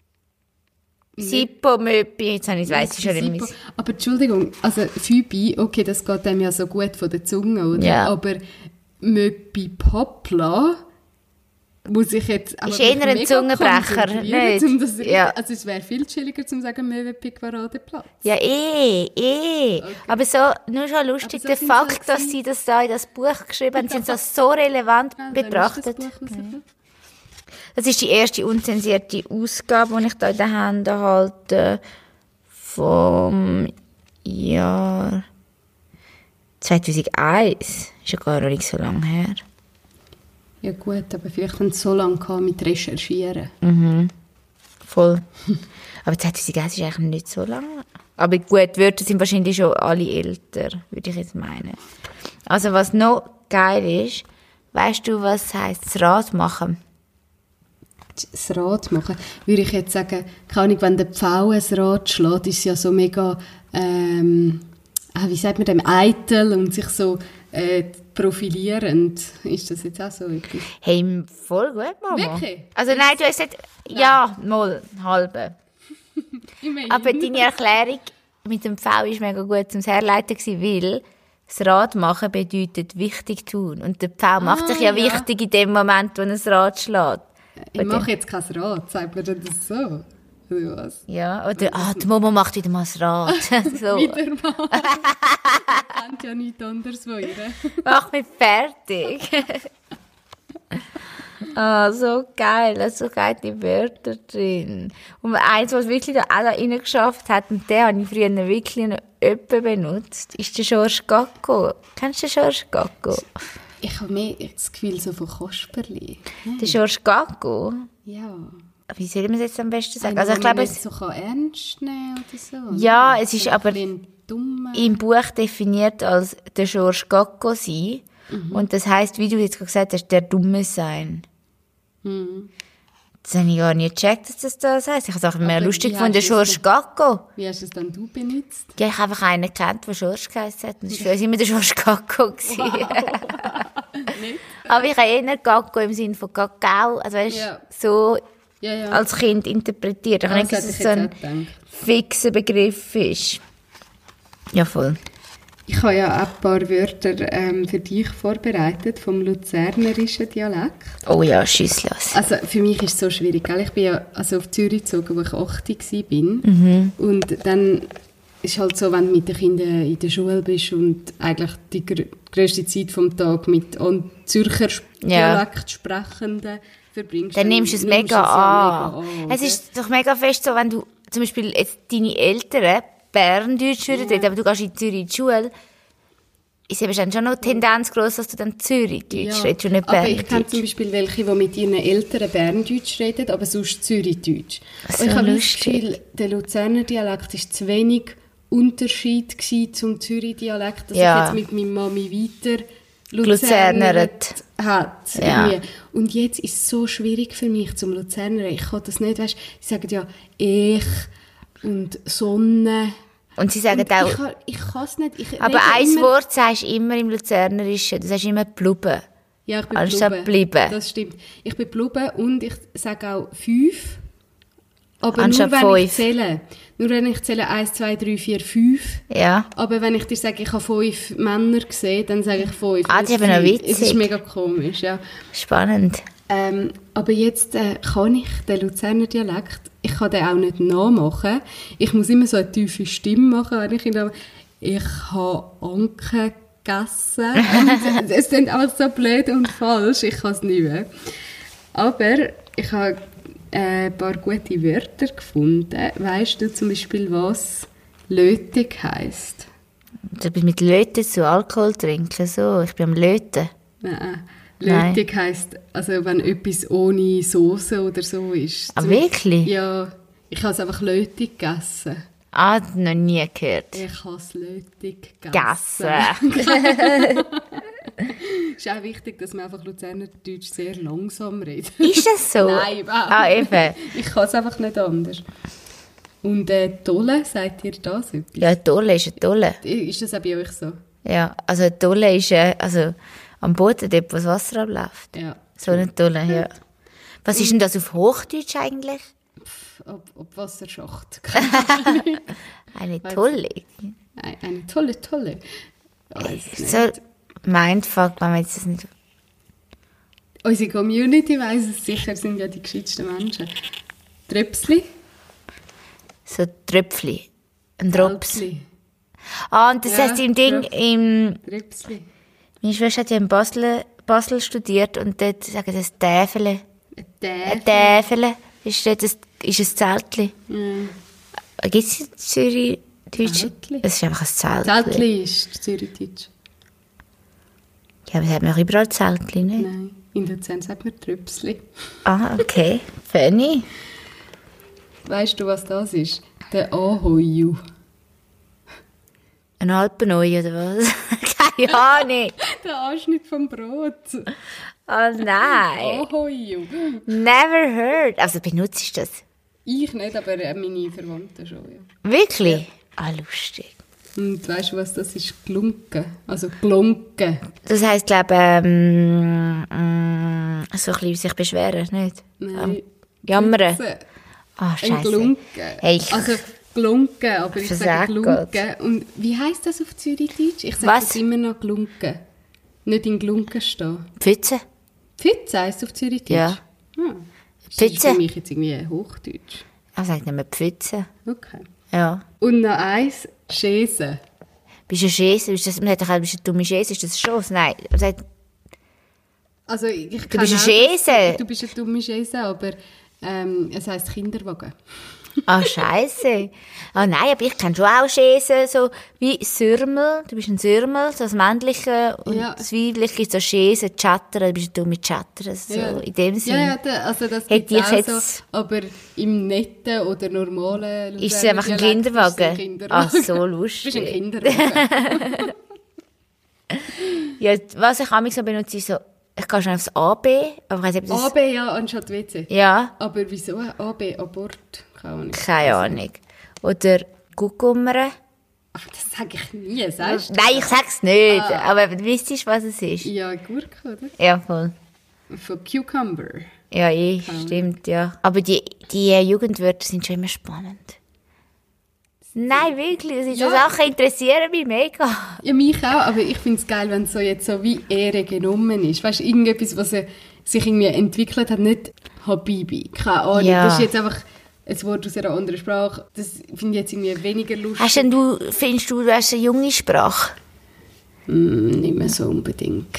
Speaker 2: Sippo, Möppi, jetzt habe ich es, weiss ich schon nicht mehr.
Speaker 1: Aber Entschuldigung, also Fübi, okay, das geht dem ja so gut von der Zunge, oder?
Speaker 2: Ja.
Speaker 1: Aber Möppi Papla muss ich jetzt... aber
Speaker 2: Ist eher ein
Speaker 1: mega
Speaker 2: Zungenbrecher,
Speaker 1: konzentrieren,
Speaker 2: nicht?
Speaker 1: Um das,
Speaker 2: Ja.
Speaker 1: Also es wäre viel chilliger, zu sagen, Möppi Paradeplatz.
Speaker 2: Ja, eh, eh. Aber so, nur schon lustig,
Speaker 1: Aber so
Speaker 2: der
Speaker 1: sind
Speaker 2: Fakt,
Speaker 1: so
Speaker 2: dass sie das da in das Buch geschrieben haben, sind so, so relevant
Speaker 1: Ah, wann ist
Speaker 2: betrachtet.
Speaker 1: das Buch rausgekommen?
Speaker 2: Das ist die erste unzensierte Ausgabe, die ich da in den Händen halte, vom Jahr zweitausendeins. Ist ja gar noch nicht so lange her.
Speaker 1: Ja gut, aber vielleicht haben sie so lange gehabt mit Recherchieren.
Speaker 2: Voll. Aber zweitausendeins ist eigentlich nicht so lange. Aber gut, die Wörter sind wahrscheinlich schon alle älter, würde ich jetzt meinen. Also was noch geil ist, weißt du, was heisst das Rad machen?
Speaker 1: Das Rad machen, würde ich jetzt sagen, keine Ahnung, wenn der Pfau ein Rad schlägt, ist es ja so mega, ähm, ah, wie sagt man dem, eitel und sich so äh, profilierend. Ist das jetzt auch so etwas?
Speaker 2: Hey, voll gut, Mama.
Speaker 1: Wirklich?
Speaker 2: Also nein, du hast nicht... Ja, mal, halbe.
Speaker 1: Immerhin.
Speaker 2: Aber deine Erklärung mit dem V war mega gut zum Herleiten gewesen, weil das Rad machen bedeutet wichtig tun. Und der V macht sich ja,
Speaker 1: ja.
Speaker 2: wichtig in dem Moment, wo er das Rad schlägt.
Speaker 1: Ich mache jetzt kein Rad, sagt man das so? Oder was?
Speaker 2: Ja, oder, ah, die Mama macht wieder mal das Rad. so.
Speaker 1: Wieder mal. Kennt ja nichts anderes von ihr.
Speaker 2: Mach mich fertig. Ah, so geil, da so geile Wörter drin. Und eins, was wirklich da auch da reingeschafft hat, und der habe ich früher wirklich noch öppe benutzt, ist der Schorsch Gacko. Kennst du den Schorsch Gacko?
Speaker 1: Ich habe mehr das Gefühl so von Kasperli.
Speaker 2: Der Schorsch Gacko?
Speaker 1: Ja.
Speaker 2: Wie soll man es jetzt am besten sagen?
Speaker 1: Einen,
Speaker 2: Also ich glaube,
Speaker 1: man
Speaker 2: es,
Speaker 1: nicht so kann ernst nehmen oder so.
Speaker 2: ja, es ist
Speaker 1: so
Speaker 2: aber
Speaker 1: ein dummer.
Speaker 2: im Buch definiert als der Schorsch Gacko sein.
Speaker 1: Mhm.
Speaker 2: Und das heisst, wie du jetzt gerade gesagt hast, der Dumme sein.
Speaker 1: Mhm.
Speaker 2: Das habe ich gar nicht gecheckt, dass das das heisst. Ich habe es auch mehr
Speaker 1: Aber
Speaker 2: lustig
Speaker 1: wie
Speaker 2: gefunden, der
Speaker 1: hast du es
Speaker 2: Schorsch Gacko.
Speaker 1: Wie hast du es dann du benutzt?
Speaker 2: Ja, ich habe einfach einen gekannt, der Schorsch geheißen hat. Und das war für uns immer der Schorsch Gacko. Aber ich habe eher Gacko im Sinne von Kakao, also weißt,
Speaker 1: Ja.
Speaker 2: so
Speaker 1: Ja, ja.
Speaker 2: als Kind interpretiert. Ich
Speaker 1: Ah,
Speaker 2: denke,
Speaker 1: das
Speaker 2: dass
Speaker 1: hätte
Speaker 2: es
Speaker 1: ich
Speaker 2: so
Speaker 1: jetzt
Speaker 2: ein
Speaker 1: auch gedacht.
Speaker 2: fixer Begriff ist. Ja, voll.
Speaker 1: Ich habe ja auch ein paar Wörter ähm, für dich vorbereitet vom luzernerischen Dialekt.
Speaker 2: Oh ja, schieß los.
Speaker 1: Also für mich ist es so schwierig, gell? Ich bin ja also auf Zürich gezogen, wo ich acht war.
Speaker 2: Mhm.
Speaker 1: Und dann ist halt so, wenn du mit den Kindern in der Schule bist und eigentlich die gr grösste Zeit vom Tag mit an Zürcher Sp-
Speaker 2: Ja.
Speaker 1: Dialektsprechenden verbringst.
Speaker 2: Dann nimmst du es mega an. Es
Speaker 1: oder?
Speaker 2: ist doch mega fest so, wenn du zum Beispiel jetzt deine Eltern Berndeutsch würden reden, aber du gehst in Zürich in die Schule, ist eben dann schon noch die Tendenz gross, dass du dann Zürichdeutsch redest und nicht
Speaker 1: aber ich kenne zum
Speaker 2: Berndeutsch.
Speaker 1: Beispiel welche, die mit ihren Eltern Berndeutsch reden, aber sonst Zürichdeutsch.
Speaker 2: So
Speaker 1: Und ich habe das
Speaker 2: lustig.
Speaker 1: Gefühl, der Luzerner Dialekt war zu wenig Unterschied gewesen zum Zürich-Dialekt, dass
Speaker 2: Ja.
Speaker 1: ich jetzt mit meiner Mami weiter
Speaker 2: Luzernert.
Speaker 1: hat.
Speaker 2: Ja.
Speaker 1: irgendwie. Und jetzt ist es so schwierig für mich zum Luzerner. Ich kann das nicht, weißt, sie sagen ja «ich» und «Sonne».
Speaker 2: Und sie sagen
Speaker 1: Und
Speaker 2: auch,
Speaker 1: ich kann, ich kann es nicht. Ich
Speaker 2: aber
Speaker 1: rede
Speaker 2: ein
Speaker 1: immer-
Speaker 2: Wort sagst du immer im Luzernerischen, du sagst immer «blubben».
Speaker 1: Ja, ich bin
Speaker 2: Anstatt
Speaker 1: geblieben.
Speaker 2: bleiben.
Speaker 1: Das stimmt. Ich bin geblieben und ich sage auch fünf. Aber
Speaker 2: Anstatt
Speaker 1: nur, wenn ich
Speaker 2: fünf.
Speaker 1: zähle. Nur wenn ich zähle eins, zwei, drei, vier, fünf.
Speaker 2: Ja.
Speaker 1: Aber wenn ich dir sage, ich habe fünf Männer gesehen, dann sage ich fünf.
Speaker 2: Ah, das ist aber noch
Speaker 1: fünf. Es
Speaker 2: witzig.
Speaker 1: ist mega komisch, ja.
Speaker 2: Spannend.
Speaker 1: Ähm, aber jetzt äh, kann ich den Luzerner Dialekt, ich kann den auch nicht nachmachen. Ich muss immer so eine tiefe Stimme machen, wenn ich ihn da, ich habe Anke gegessen. Und es klingt einfach so blöd und falsch, ich kann es nicht mehr. Aber ich habe äh, ein paar gute Wörter gefunden. Weißt du zum Beispiel, was Lötig heisst?
Speaker 2: Du bist mit Löten zu Alkohol trinken, so. Ich bin am Löten.
Speaker 1: Nein.
Speaker 2: Nein.
Speaker 1: Lötig heisst, also wenn etwas ohne Soße oder so ist.
Speaker 2: Ah,
Speaker 1: Zum-
Speaker 2: wirklich?
Speaker 1: Ja, ich habe es einfach lötig gegessen.
Speaker 2: Ah, noch nie gehört.
Speaker 1: Ich habe es lötig gegessen.
Speaker 2: Gassen.
Speaker 1: Es ist auch wichtig, dass man einfach Luzernerdeutsch sehr langsam redet.
Speaker 2: Ist das so?
Speaker 1: Nein, überhaupt
Speaker 2: Ah,
Speaker 1: nicht.
Speaker 2: eben.
Speaker 1: Ich kann es einfach nicht anders. Und äh, Tolle, sagt ihr das etwas?
Speaker 2: Ja, eine Tolle ist eine Tolle.
Speaker 1: Ist das auch bei euch so?
Speaker 2: Ja, also eine Tolle ist äh, also am Boden, dort, wo das Wasser abläuft.
Speaker 1: Ja.
Speaker 2: So eine Tolle, ja. Was ist denn das auf Hochdeutsch eigentlich?
Speaker 1: Ob, ob Wasserschacht.
Speaker 2: Eine Tolle.
Speaker 1: Eine, eine tolle, tolle. Weiss nicht.
Speaker 2: So Mindfuck, wenn man jetzt das nicht...
Speaker 1: Unsere Community weiss es sicher, sind ja die gescheitsten Menschen. Tröpsli?
Speaker 2: So Tröpfli. Ein Drops.
Speaker 1: Tröpsli.
Speaker 2: Ah, und das
Speaker 1: Ja,
Speaker 2: heisst im Ding,
Speaker 1: Tröpf-
Speaker 2: im...
Speaker 1: Tröpsli.
Speaker 2: Meine Schwester hat ja in Basel, Basel studiert und dort sagen das Täfele.
Speaker 1: Ein
Speaker 2: Ein
Speaker 1: Täfel.
Speaker 2: Täfele ist dort ein, ist ein Zeltli.
Speaker 1: Ja.
Speaker 2: Gibt es in Zürich Deutsch?
Speaker 1: Zeltli.
Speaker 2: Es ist einfach ein Zeltli.
Speaker 1: Zeltli ist Zürichdeutsch.
Speaker 2: Ja, aber es hat man auch überall Zeltli, nicht?
Speaker 1: Nein, in Luzern sagt man Tröpsli.
Speaker 2: Ah, okay. Funny.
Speaker 1: Weißt du, was das ist? Der Ahoyu.
Speaker 2: Ein Alpenoi oder was? Keine Ahnung.
Speaker 1: Der Anschnitt vom Brot.
Speaker 2: Oh nein.
Speaker 1: Ahoyu.
Speaker 2: Never heard. Also benutzt du das?
Speaker 1: Ich nicht, aber äh, meine Verwandten schon, ja.
Speaker 2: Wirklich? Ah, lustig.
Speaker 1: Und weißt du, was das ist? Glunken. Also Glunken.
Speaker 2: Das heisst, glaube ich, ähm, ähm, so ein bisschen sich beschweren, nicht?
Speaker 1: Nein.
Speaker 2: Jammern.
Speaker 1: Putzen.
Speaker 2: Ah,
Speaker 1: Ein
Speaker 2: scheiße.
Speaker 1: Glunken.
Speaker 2: Hey, ich-
Speaker 1: Also Glunken, aber ich
Speaker 2: Versagt
Speaker 1: sage Glunken. Und wie heisst das auf Zürichdeutsch? Ich sage
Speaker 2: Was?
Speaker 1: das immer noch Glunken. Nicht in Glunken stehen.
Speaker 2: Pfütze?
Speaker 1: Pfütze heisst auf Zürichdeutsch?
Speaker 2: Ja.
Speaker 1: Hm. Das ist
Speaker 2: Pfütze?
Speaker 1: für mich jetzt irgendwie Hochdeutsch.
Speaker 2: Ah, sagt nicht mehr Pfütze.
Speaker 1: Okay.
Speaker 2: Ja.
Speaker 1: Und noch eins, Schäse.
Speaker 2: Bist du ein Schäse? Ist das, man hat doch gesagt, bist du eine dumme Schäse? Ist das ein Schoss? Nein. Er sagt,
Speaker 1: Also ich
Speaker 2: Du bist eine Schäse.
Speaker 1: Du bist eine dumme Schäse, aber ähm, es heisst Kinderwagen.
Speaker 2: Ah, scheisse. Ah, nein, aber ich kenne schon auch Schäse, so wie Sürmel. Du bist ein Sürmel, so das Männliche. Und
Speaker 1: Ja.
Speaker 2: das Weibliche ist so Schäse, Chatter. Du bist eine dumme Chatter. So
Speaker 1: Ja.
Speaker 2: in dem
Speaker 1: Ja,
Speaker 2: Sinne.
Speaker 1: ja, da- also das
Speaker 2: Hätte
Speaker 1: gibt es
Speaker 2: ich
Speaker 1: auch
Speaker 2: jetzt-
Speaker 1: so, aber im netten oder normalen
Speaker 2: Ist es einfach ein
Speaker 1: Dialekt ist es
Speaker 2: Kinderwagen?
Speaker 1: ein Kinderwagen.
Speaker 2: Ach, so
Speaker 1: Du bist ein
Speaker 2: lustig.
Speaker 1: Kinderwagen.
Speaker 2: Ja, was ich manchmal so benutze, ist so, ich gehe schon aufs A B, aber ich weiss nicht, ob das...
Speaker 1: A B ja anstatt W C.
Speaker 2: Ja,
Speaker 1: Aber wieso A B, Abort? Keine Ahnung.
Speaker 2: keine Ahnung. Oder Guckummere.
Speaker 1: Ach, das sage ich nie, sagst du?
Speaker 2: Nein, ich sag's nicht,
Speaker 1: Ah.
Speaker 2: aber du weißt, was es ist.
Speaker 1: Ja, Gurke, oder?
Speaker 2: Ja, voll.
Speaker 1: Von Cucumber.
Speaker 2: Ja, eh, stimmt, ja. Aber die, die äh, Jugendwörter sind schon immer spannend. Nein, wirklich, das sind so
Speaker 1: Ja.
Speaker 2: Sachen, interessieren mich mega.
Speaker 1: Ja, mich auch, aber ich finde es geil, wenn es so jetzt so wie Ehre genommen ist. Weißt du, irgendetwas, was äh, sich irgendwie entwickelt hat, nicht Habibi. Keine Ahnung.
Speaker 2: Ja.
Speaker 1: Das ist jetzt einfach ein Wort aus einer anderen Sprache. Das finde ich jetzt irgendwie weniger lustig.
Speaker 2: Hast denn du, findest du, du hast eine junge Sprache?
Speaker 1: Mm, nicht mehr so unbedingt.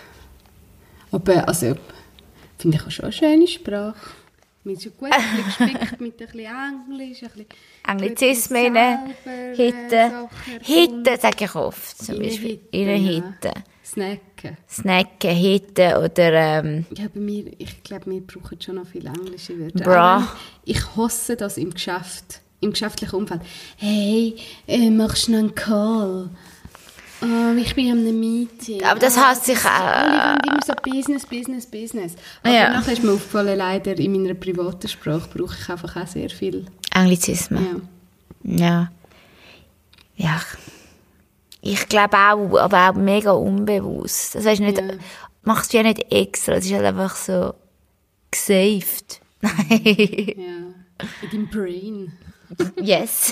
Speaker 1: Aber, also, finde ich auch schon eine schöne Sprache. Mit so gut, ein bisschen gespickt mit ein bisschen Englisch, ein bisschen
Speaker 2: Anglizismen,
Speaker 1: selber, äh,
Speaker 2: Hitten.
Speaker 1: Sachen
Speaker 2: Hitten sage ich oft, zum Beispiel.
Speaker 1: Innenhitten, ja.
Speaker 2: Innenhitten.
Speaker 1: Snacken.
Speaker 2: Snacken, Hitten oder ähm,
Speaker 1: Ja, bei mir, ich glaube, wir brauchen schon noch viele englische Wörter.
Speaker 2: Bra.
Speaker 1: Auch wenn Ich hasse das im Geschäft, im geschäftlichen Umfeld. Hey, äh, machst du noch einen Call? Oh, ich bin an einem Meeting.
Speaker 2: Aber das
Speaker 1: Ah,
Speaker 2: hasst sich auch.
Speaker 1: Alle wollen immer so Business, Business, Business. Aber
Speaker 2: Ja.
Speaker 1: nachher ist mir aufgefallen, leider in meiner privaten Sprache brauche ich einfach auch sehr viel.
Speaker 2: Anglizismen.
Speaker 1: Ja.
Speaker 2: Ja. Ja. Ich glaube auch, aber auch mega unbewusst. Das heißt nicht,
Speaker 1: Ja.
Speaker 2: machst du ja nicht extra, es ist halt einfach so gesaved. Nein.
Speaker 1: Ja. In deinem Brain.
Speaker 2: Yes.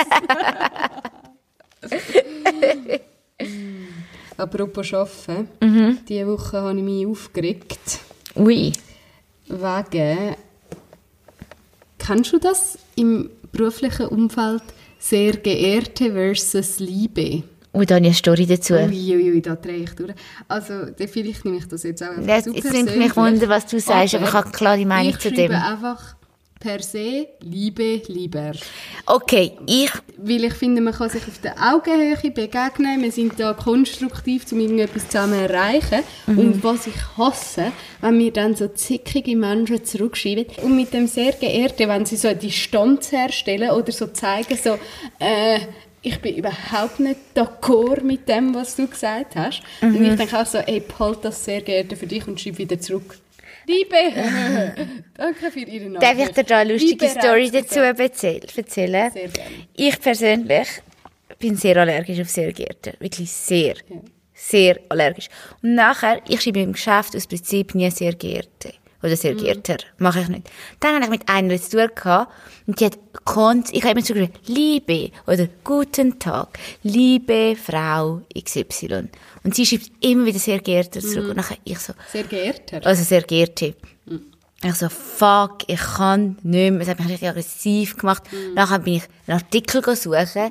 Speaker 1: Apropos Arbeiten.
Speaker 2: Mhm.
Speaker 1: Diese Woche habe ich mich aufgeregt.
Speaker 2: Ui.
Speaker 1: Wegen, kennst du das im beruflichen Umfeld? Sehr geehrte versus Liebe.
Speaker 2: Ui, da habe ich eine Story dazu.
Speaker 1: Uiuiui, ui, da drehe ich durch. Also, dann vielleicht nehme ich das jetzt auch einfach
Speaker 2: Jetzt,
Speaker 1: so
Speaker 2: jetzt nimmt mich
Speaker 1: persönlich.
Speaker 2: Wunder, was du sagst, aber ich habe klar die Meinung
Speaker 1: ich
Speaker 2: zu
Speaker 1: schreibe
Speaker 2: dem.
Speaker 1: einfach per se Liebe lieber.
Speaker 2: Okay, ich...
Speaker 1: Weil ich finde, man kann sich auf der Augenhöhe begegnen, wir sind da konstruktiv, um irgendetwas zusammen zu erreichen.
Speaker 2: Mhm.
Speaker 1: Und was ich hasse, wenn mir dann so zickige Menschen zurückschreiben und mit dem sehr geehrten, wenn sie so eine Distanz herstellen oder so zeigen, so, äh, ich bin überhaupt nicht d'accord mit dem, was du gesagt hast.
Speaker 2: Mhm.
Speaker 1: Und ich denke auch so, ey, behalte das sehr geehrte für dich und schreib wieder zurück. Liebe, danke für Ihre Nachricht.
Speaker 2: Darf ich dir da eine lustige
Speaker 1: Liebe
Speaker 2: Story
Speaker 1: Reizte.
Speaker 2: dazu bezähl- erzählen?
Speaker 1: Sehr gerne.
Speaker 2: Ich persönlich bin sehr allergisch auf sehr geehrte. Wirklich sehr. Sehr allergisch. Und nachher, ich schreibe im Geschäft aus Prinzip nie sehr geehrte. Oder sehr geehrter. Mache ich nicht. Dann hatte ich mit einer zu tun gehabt, und die hat kont, ich habe immer so geschrieben, Liebe oder Guten Tag, liebe Frau X Y. Und sie schreibt immer wieder sehr geehrter zurück. Und nachher ich so,
Speaker 1: Sehr geehrter.
Speaker 2: also sehr geehrte. Ich so, fuck, ich kann nicht mehr. Es hat mich richtig aggressiv gemacht. Nachher bin ich einen Artikel suchen.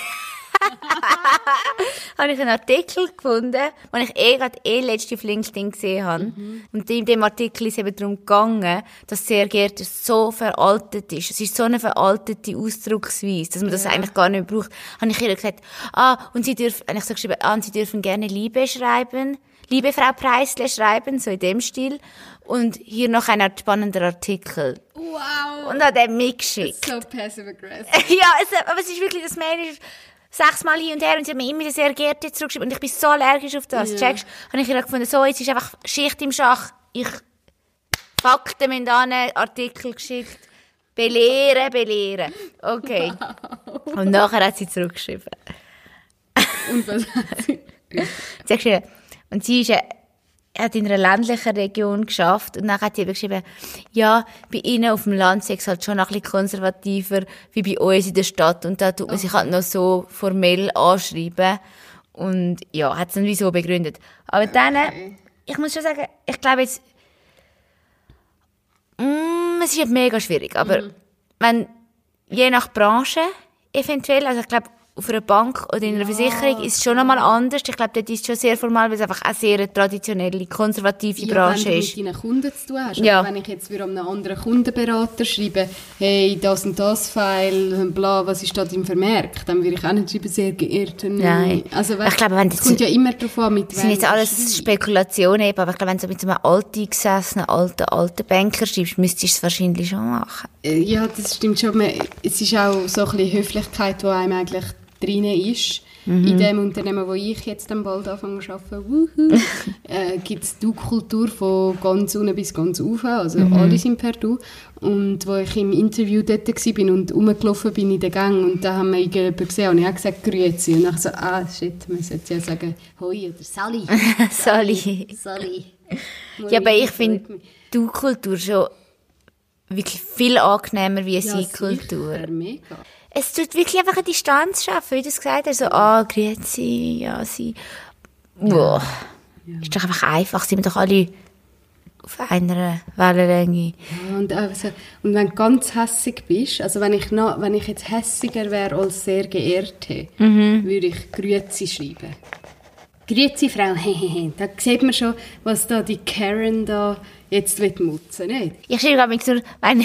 Speaker 2: habe ich einen Artikel gefunden, den ich eh gerade eh letzte auf LinkedIn gesehen habe. Mhm. Und in dem Artikel ist es eben darum gegangen, dass sehr geehrter so veraltet ist. Es ist so eine veraltete Ausdrucksweise, dass man das ja. eigentlich gar nicht braucht. Habe ich ihr gesagt, ah, und sie dürfen, habe ich so geschrieben, ah, und sie dürfen gerne Liebe schreiben. Liebe Frau Preisle schreiben, so in dem Stil. Und hier noch ein spannender Artikel.
Speaker 1: Wow!
Speaker 2: Und hat er mitgeschickt.
Speaker 1: So passive-aggressive.
Speaker 2: Ja, es, aber es ist wirklich, das Mail ist sechsmal hin und her und sie hat mir immer sehr geehrte zurückgeschrieben und ich bin so allergisch auf das. Ja. Checkst? Habe ich ihr gefunden, so, jetzt ist einfach Schicht im Schach. Ich Fakten mit einen Artikel geschickt. Belehren, belehren. Okay. Wow. Und nachher hat sie zurückgeschrieben.
Speaker 1: Und was hat sie?
Speaker 2: Sie hat geschrieben, und sie ist, äh, hat in einer ländlichen Region geschafft und dann hat sie eben geschrieben, ja, bei ihnen auf dem Land sei es halt schon noch ein bisschen konservativer wie bei uns in der Stadt und da tut man okay. sich halt noch so formell anschreiben und ja, hat es dann wie so begründet. Aber okay. dann, ich muss schon sagen, ich glaube jetzt, mm, es ist mega schwierig, aber mhm. wenn, je nach Branche eventuell, also ich glaube, auf einer Bank oder in einer ja. Versicherung ist es schon einmal anders. Ich glaube, dort ist es schon sehr formal, weil es einfach auch sehr eine traditionelle, konservative ja, Branche
Speaker 1: wenn
Speaker 2: ist.
Speaker 1: Wenn du mit deinen Kunden zu tun hast.
Speaker 2: Ja.
Speaker 1: Also wenn ich jetzt für einen anderen Kundenberater schreibe, hey, das und das File, bla, was ist da im Vermerk, dann würde ich auch nicht schreiben, sehr geehrter.
Speaker 2: Nein.
Speaker 1: Also, weißt,
Speaker 2: ich glaube, wenn
Speaker 1: es kommt ja immer darauf an, mit wem.
Speaker 2: Das sind jetzt alles Spekulationen eben, aber ich glaube, wenn du mit so einem alteingesessenen, alten, alten Banker schreibst, müsstest du es wahrscheinlich schon machen.
Speaker 1: Ja, das stimmt schon. Es ist auch so ein bisschen Höflichkeit, die einem eigentlich drin ist. Mhm. In dem Unternehmen, wo ich jetzt dann bald anfange zu arbeiten, äh, gibt es Du-Kultur von ganz unten bis ganz rauf. Also mhm. alle sind per Du. Und wo ich im Interview dort war und rumgelaufen bin in den Gang und da haben wir jemanden gesehen und ich habe gesagt, grüezi. Und ich so, ah, shit, man sollte ja sagen, hoi oder Sally.
Speaker 2: Sally.
Speaker 1: Sally.
Speaker 2: Ja, aber ich finde Du-Kultur schon wirklich viel angenehmer wie eine
Speaker 1: ja,
Speaker 2: Sie-Kultur.
Speaker 1: Sicher, mega.
Speaker 2: Es tut wirklich einfach eine Distanz schaffen, wie du es gesagt hast. So, ah, oh, grüezi, ja, sie. Boah. Ja. Ist doch einfach einfach, sind wir doch alle auf einer Wellenlänge.
Speaker 1: Ja, und, also, und wenn du ganz hässig bist, also wenn ich, noch, wenn ich jetzt hässiger wäre als sehr geehrte, mhm. würde ich grüezi schreiben. Grüezi, Frau, hehehe. Da sieht man schon, was da die Karen da jetzt nutzen will, nicht?
Speaker 2: Ich schreibe gerade so, wenn ich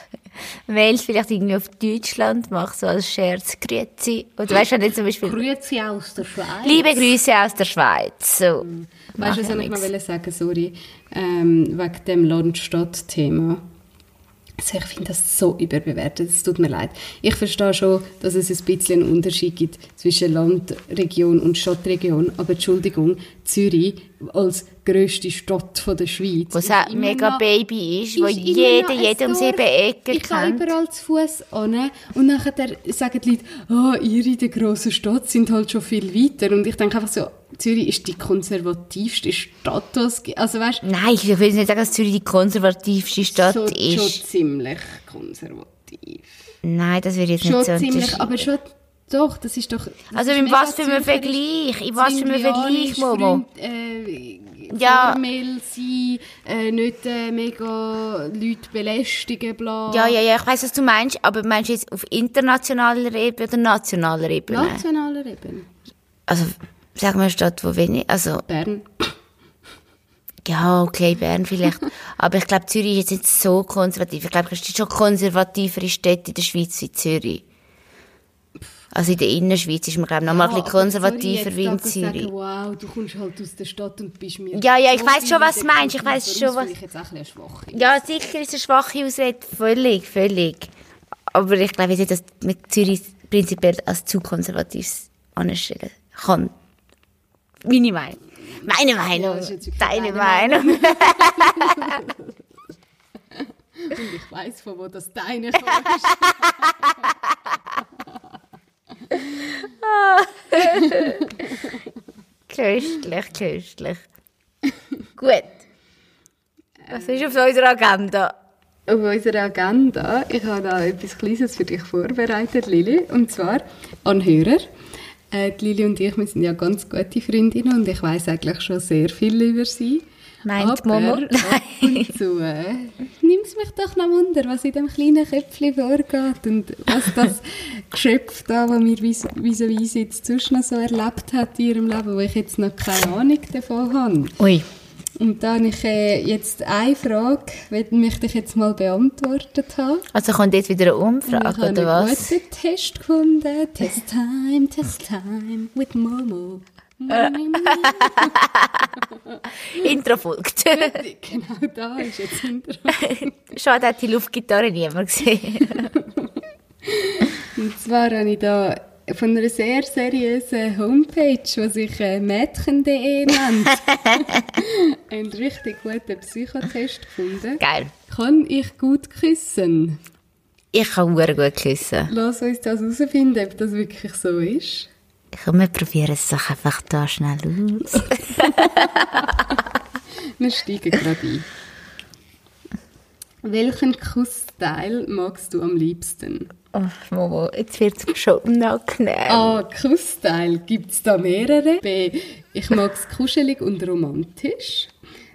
Speaker 2: Mails vielleicht irgendwie auf Deutschland mache, so als Scherz, Grüezi. Oder weißt du, nicht zum Beispiel...
Speaker 1: Grüezi aus der Schweiz.
Speaker 2: Liebe Grüße aus der Schweiz. So.
Speaker 1: Mhm. Weißt du, was ich noch sagen, sorry, ähm, wegen dem Land-Stadt-Thema. Also ich finde das so überbewertet, es tut mir leid. Ich verstehe schon, dass es ein bisschen einen Unterschied gibt zwischen Landregion und Stadtregion, aber Entschuldigung, Zürich als grösste Stadt der Schweiz.
Speaker 2: Wo es ein mega Baby ist, wo jeder, jeder um sieben Ecken
Speaker 1: ich kann überall zu Fuss hin und nachher sagen die Leute, oh, ihr in der grossen Stadt sind halt schon viel weiter. Und ich denke einfach so, Zürich ist die konservativste Stadt, die es gibt. Also, weißt,
Speaker 2: nein, ich will nicht sagen, dass Zürich die konservativste Stadt
Speaker 1: schon,
Speaker 2: ist.
Speaker 1: Schon ziemlich konservativ.
Speaker 2: Nein, das würde ich jetzt
Speaker 1: schon
Speaker 2: nicht so
Speaker 1: ziemlich, aber schon... Doch, das ist doch... Das
Speaker 2: also in was für einem Vergleich? In was für einem Vergleich, Momo?
Speaker 1: Äh,
Speaker 2: ja.
Speaker 1: Formell sein, äh, nicht äh, mega Leute belästigen, bla.
Speaker 2: Ja, ja, ja, ich weiss, was du meinst, aber meinst du jetzt auf internationaler Ebene oder nationaler Ebene?
Speaker 1: Nationaler Ebene.
Speaker 2: Also, sagen wir eine Stadt, wo wenig... Also,
Speaker 1: Bern.
Speaker 2: Ja, okay, Bern vielleicht. Aber ich glaube, Zürich ist jetzt nicht so konservativ. Ich glaube, es gibt schon konservativere Städte in der Schweiz wie Zürich. Also in der Innerschweiz ist man, glaube ich, noch mal ja, ein bisschen konservativer wie in Zürich.
Speaker 1: Sagen, wow, du kommst halt aus der Stadt und bist mir...
Speaker 2: Ja, ja, ich weiss schon, was du meinst. Ich weiss schon, was...
Speaker 1: Ich jetzt auch ein schwach.
Speaker 2: Ja, sicher ist eine schwache Ausrede. Völlig, völlig. Aber ich glaube nicht, dass man Zürich prinzipiell als zu konservativ anstellen kann. Meine Meinung. Meine Meinung. Ja, deine Meinung. Meinung.
Speaker 1: Und ich weiss, von wo das deine kommt.
Speaker 2: Köstlich, köstlich. Gut. Was ist auf unserer Agenda?
Speaker 1: Auf unserer Agenda, ich habe da etwas Kleines für dich vorbereitet, Lili. Und zwar an Hörer. Äh, die Lili und ich, wir sind ja ganz gute Freundinnen und ich weiss eigentlich schon sehr viel über sie.
Speaker 2: Meint Momo?
Speaker 1: Ab und zu äh, nimmt es mich doch noch Wunder, was in dem kleinen Köpfchen vorgeht und was das Geschöpf da, das mir vis-à-vis jetzt sonst noch so erlebt hat in ihrem Leben, wo ich jetzt noch keine Ahnung davon habe.
Speaker 2: Ui.
Speaker 1: Und da ich äh, jetzt eine Frage, möchte ich jetzt mal beantwortet haben.
Speaker 2: Also kommt jetzt wieder eine Umfrage, oder was?
Speaker 1: Ich habe einen guten Test gefunden. Test time, Test time with Momo.
Speaker 2: Intro folgt.
Speaker 1: Genau, da ist jetzt Intro.
Speaker 2: Schade, hat die Luftgitarre niemand gesehen.
Speaker 1: Und zwar habe ich da von einer sehr seriösen Homepage, die sich äh, Mädchen punkt de nennt, einen richtig guten Psychotest gefunden.
Speaker 2: Geil.
Speaker 1: Kann ich gut küssen?
Speaker 2: Ich kann sehr gut küssen.
Speaker 1: Lass uns das herausfinden, ob das wirklich so ist.
Speaker 2: Komm, wir probieren es doch einfach da schnell aus.
Speaker 1: Wir steigen gerade ein. Welchen Kussteil magst du am liebsten?
Speaker 2: Oh, Momo, jetzt wird es schon unangenehm.
Speaker 1: A. Kussteil. Gibt es da mehrere? B. Ich mag es kuschelig und romantisch.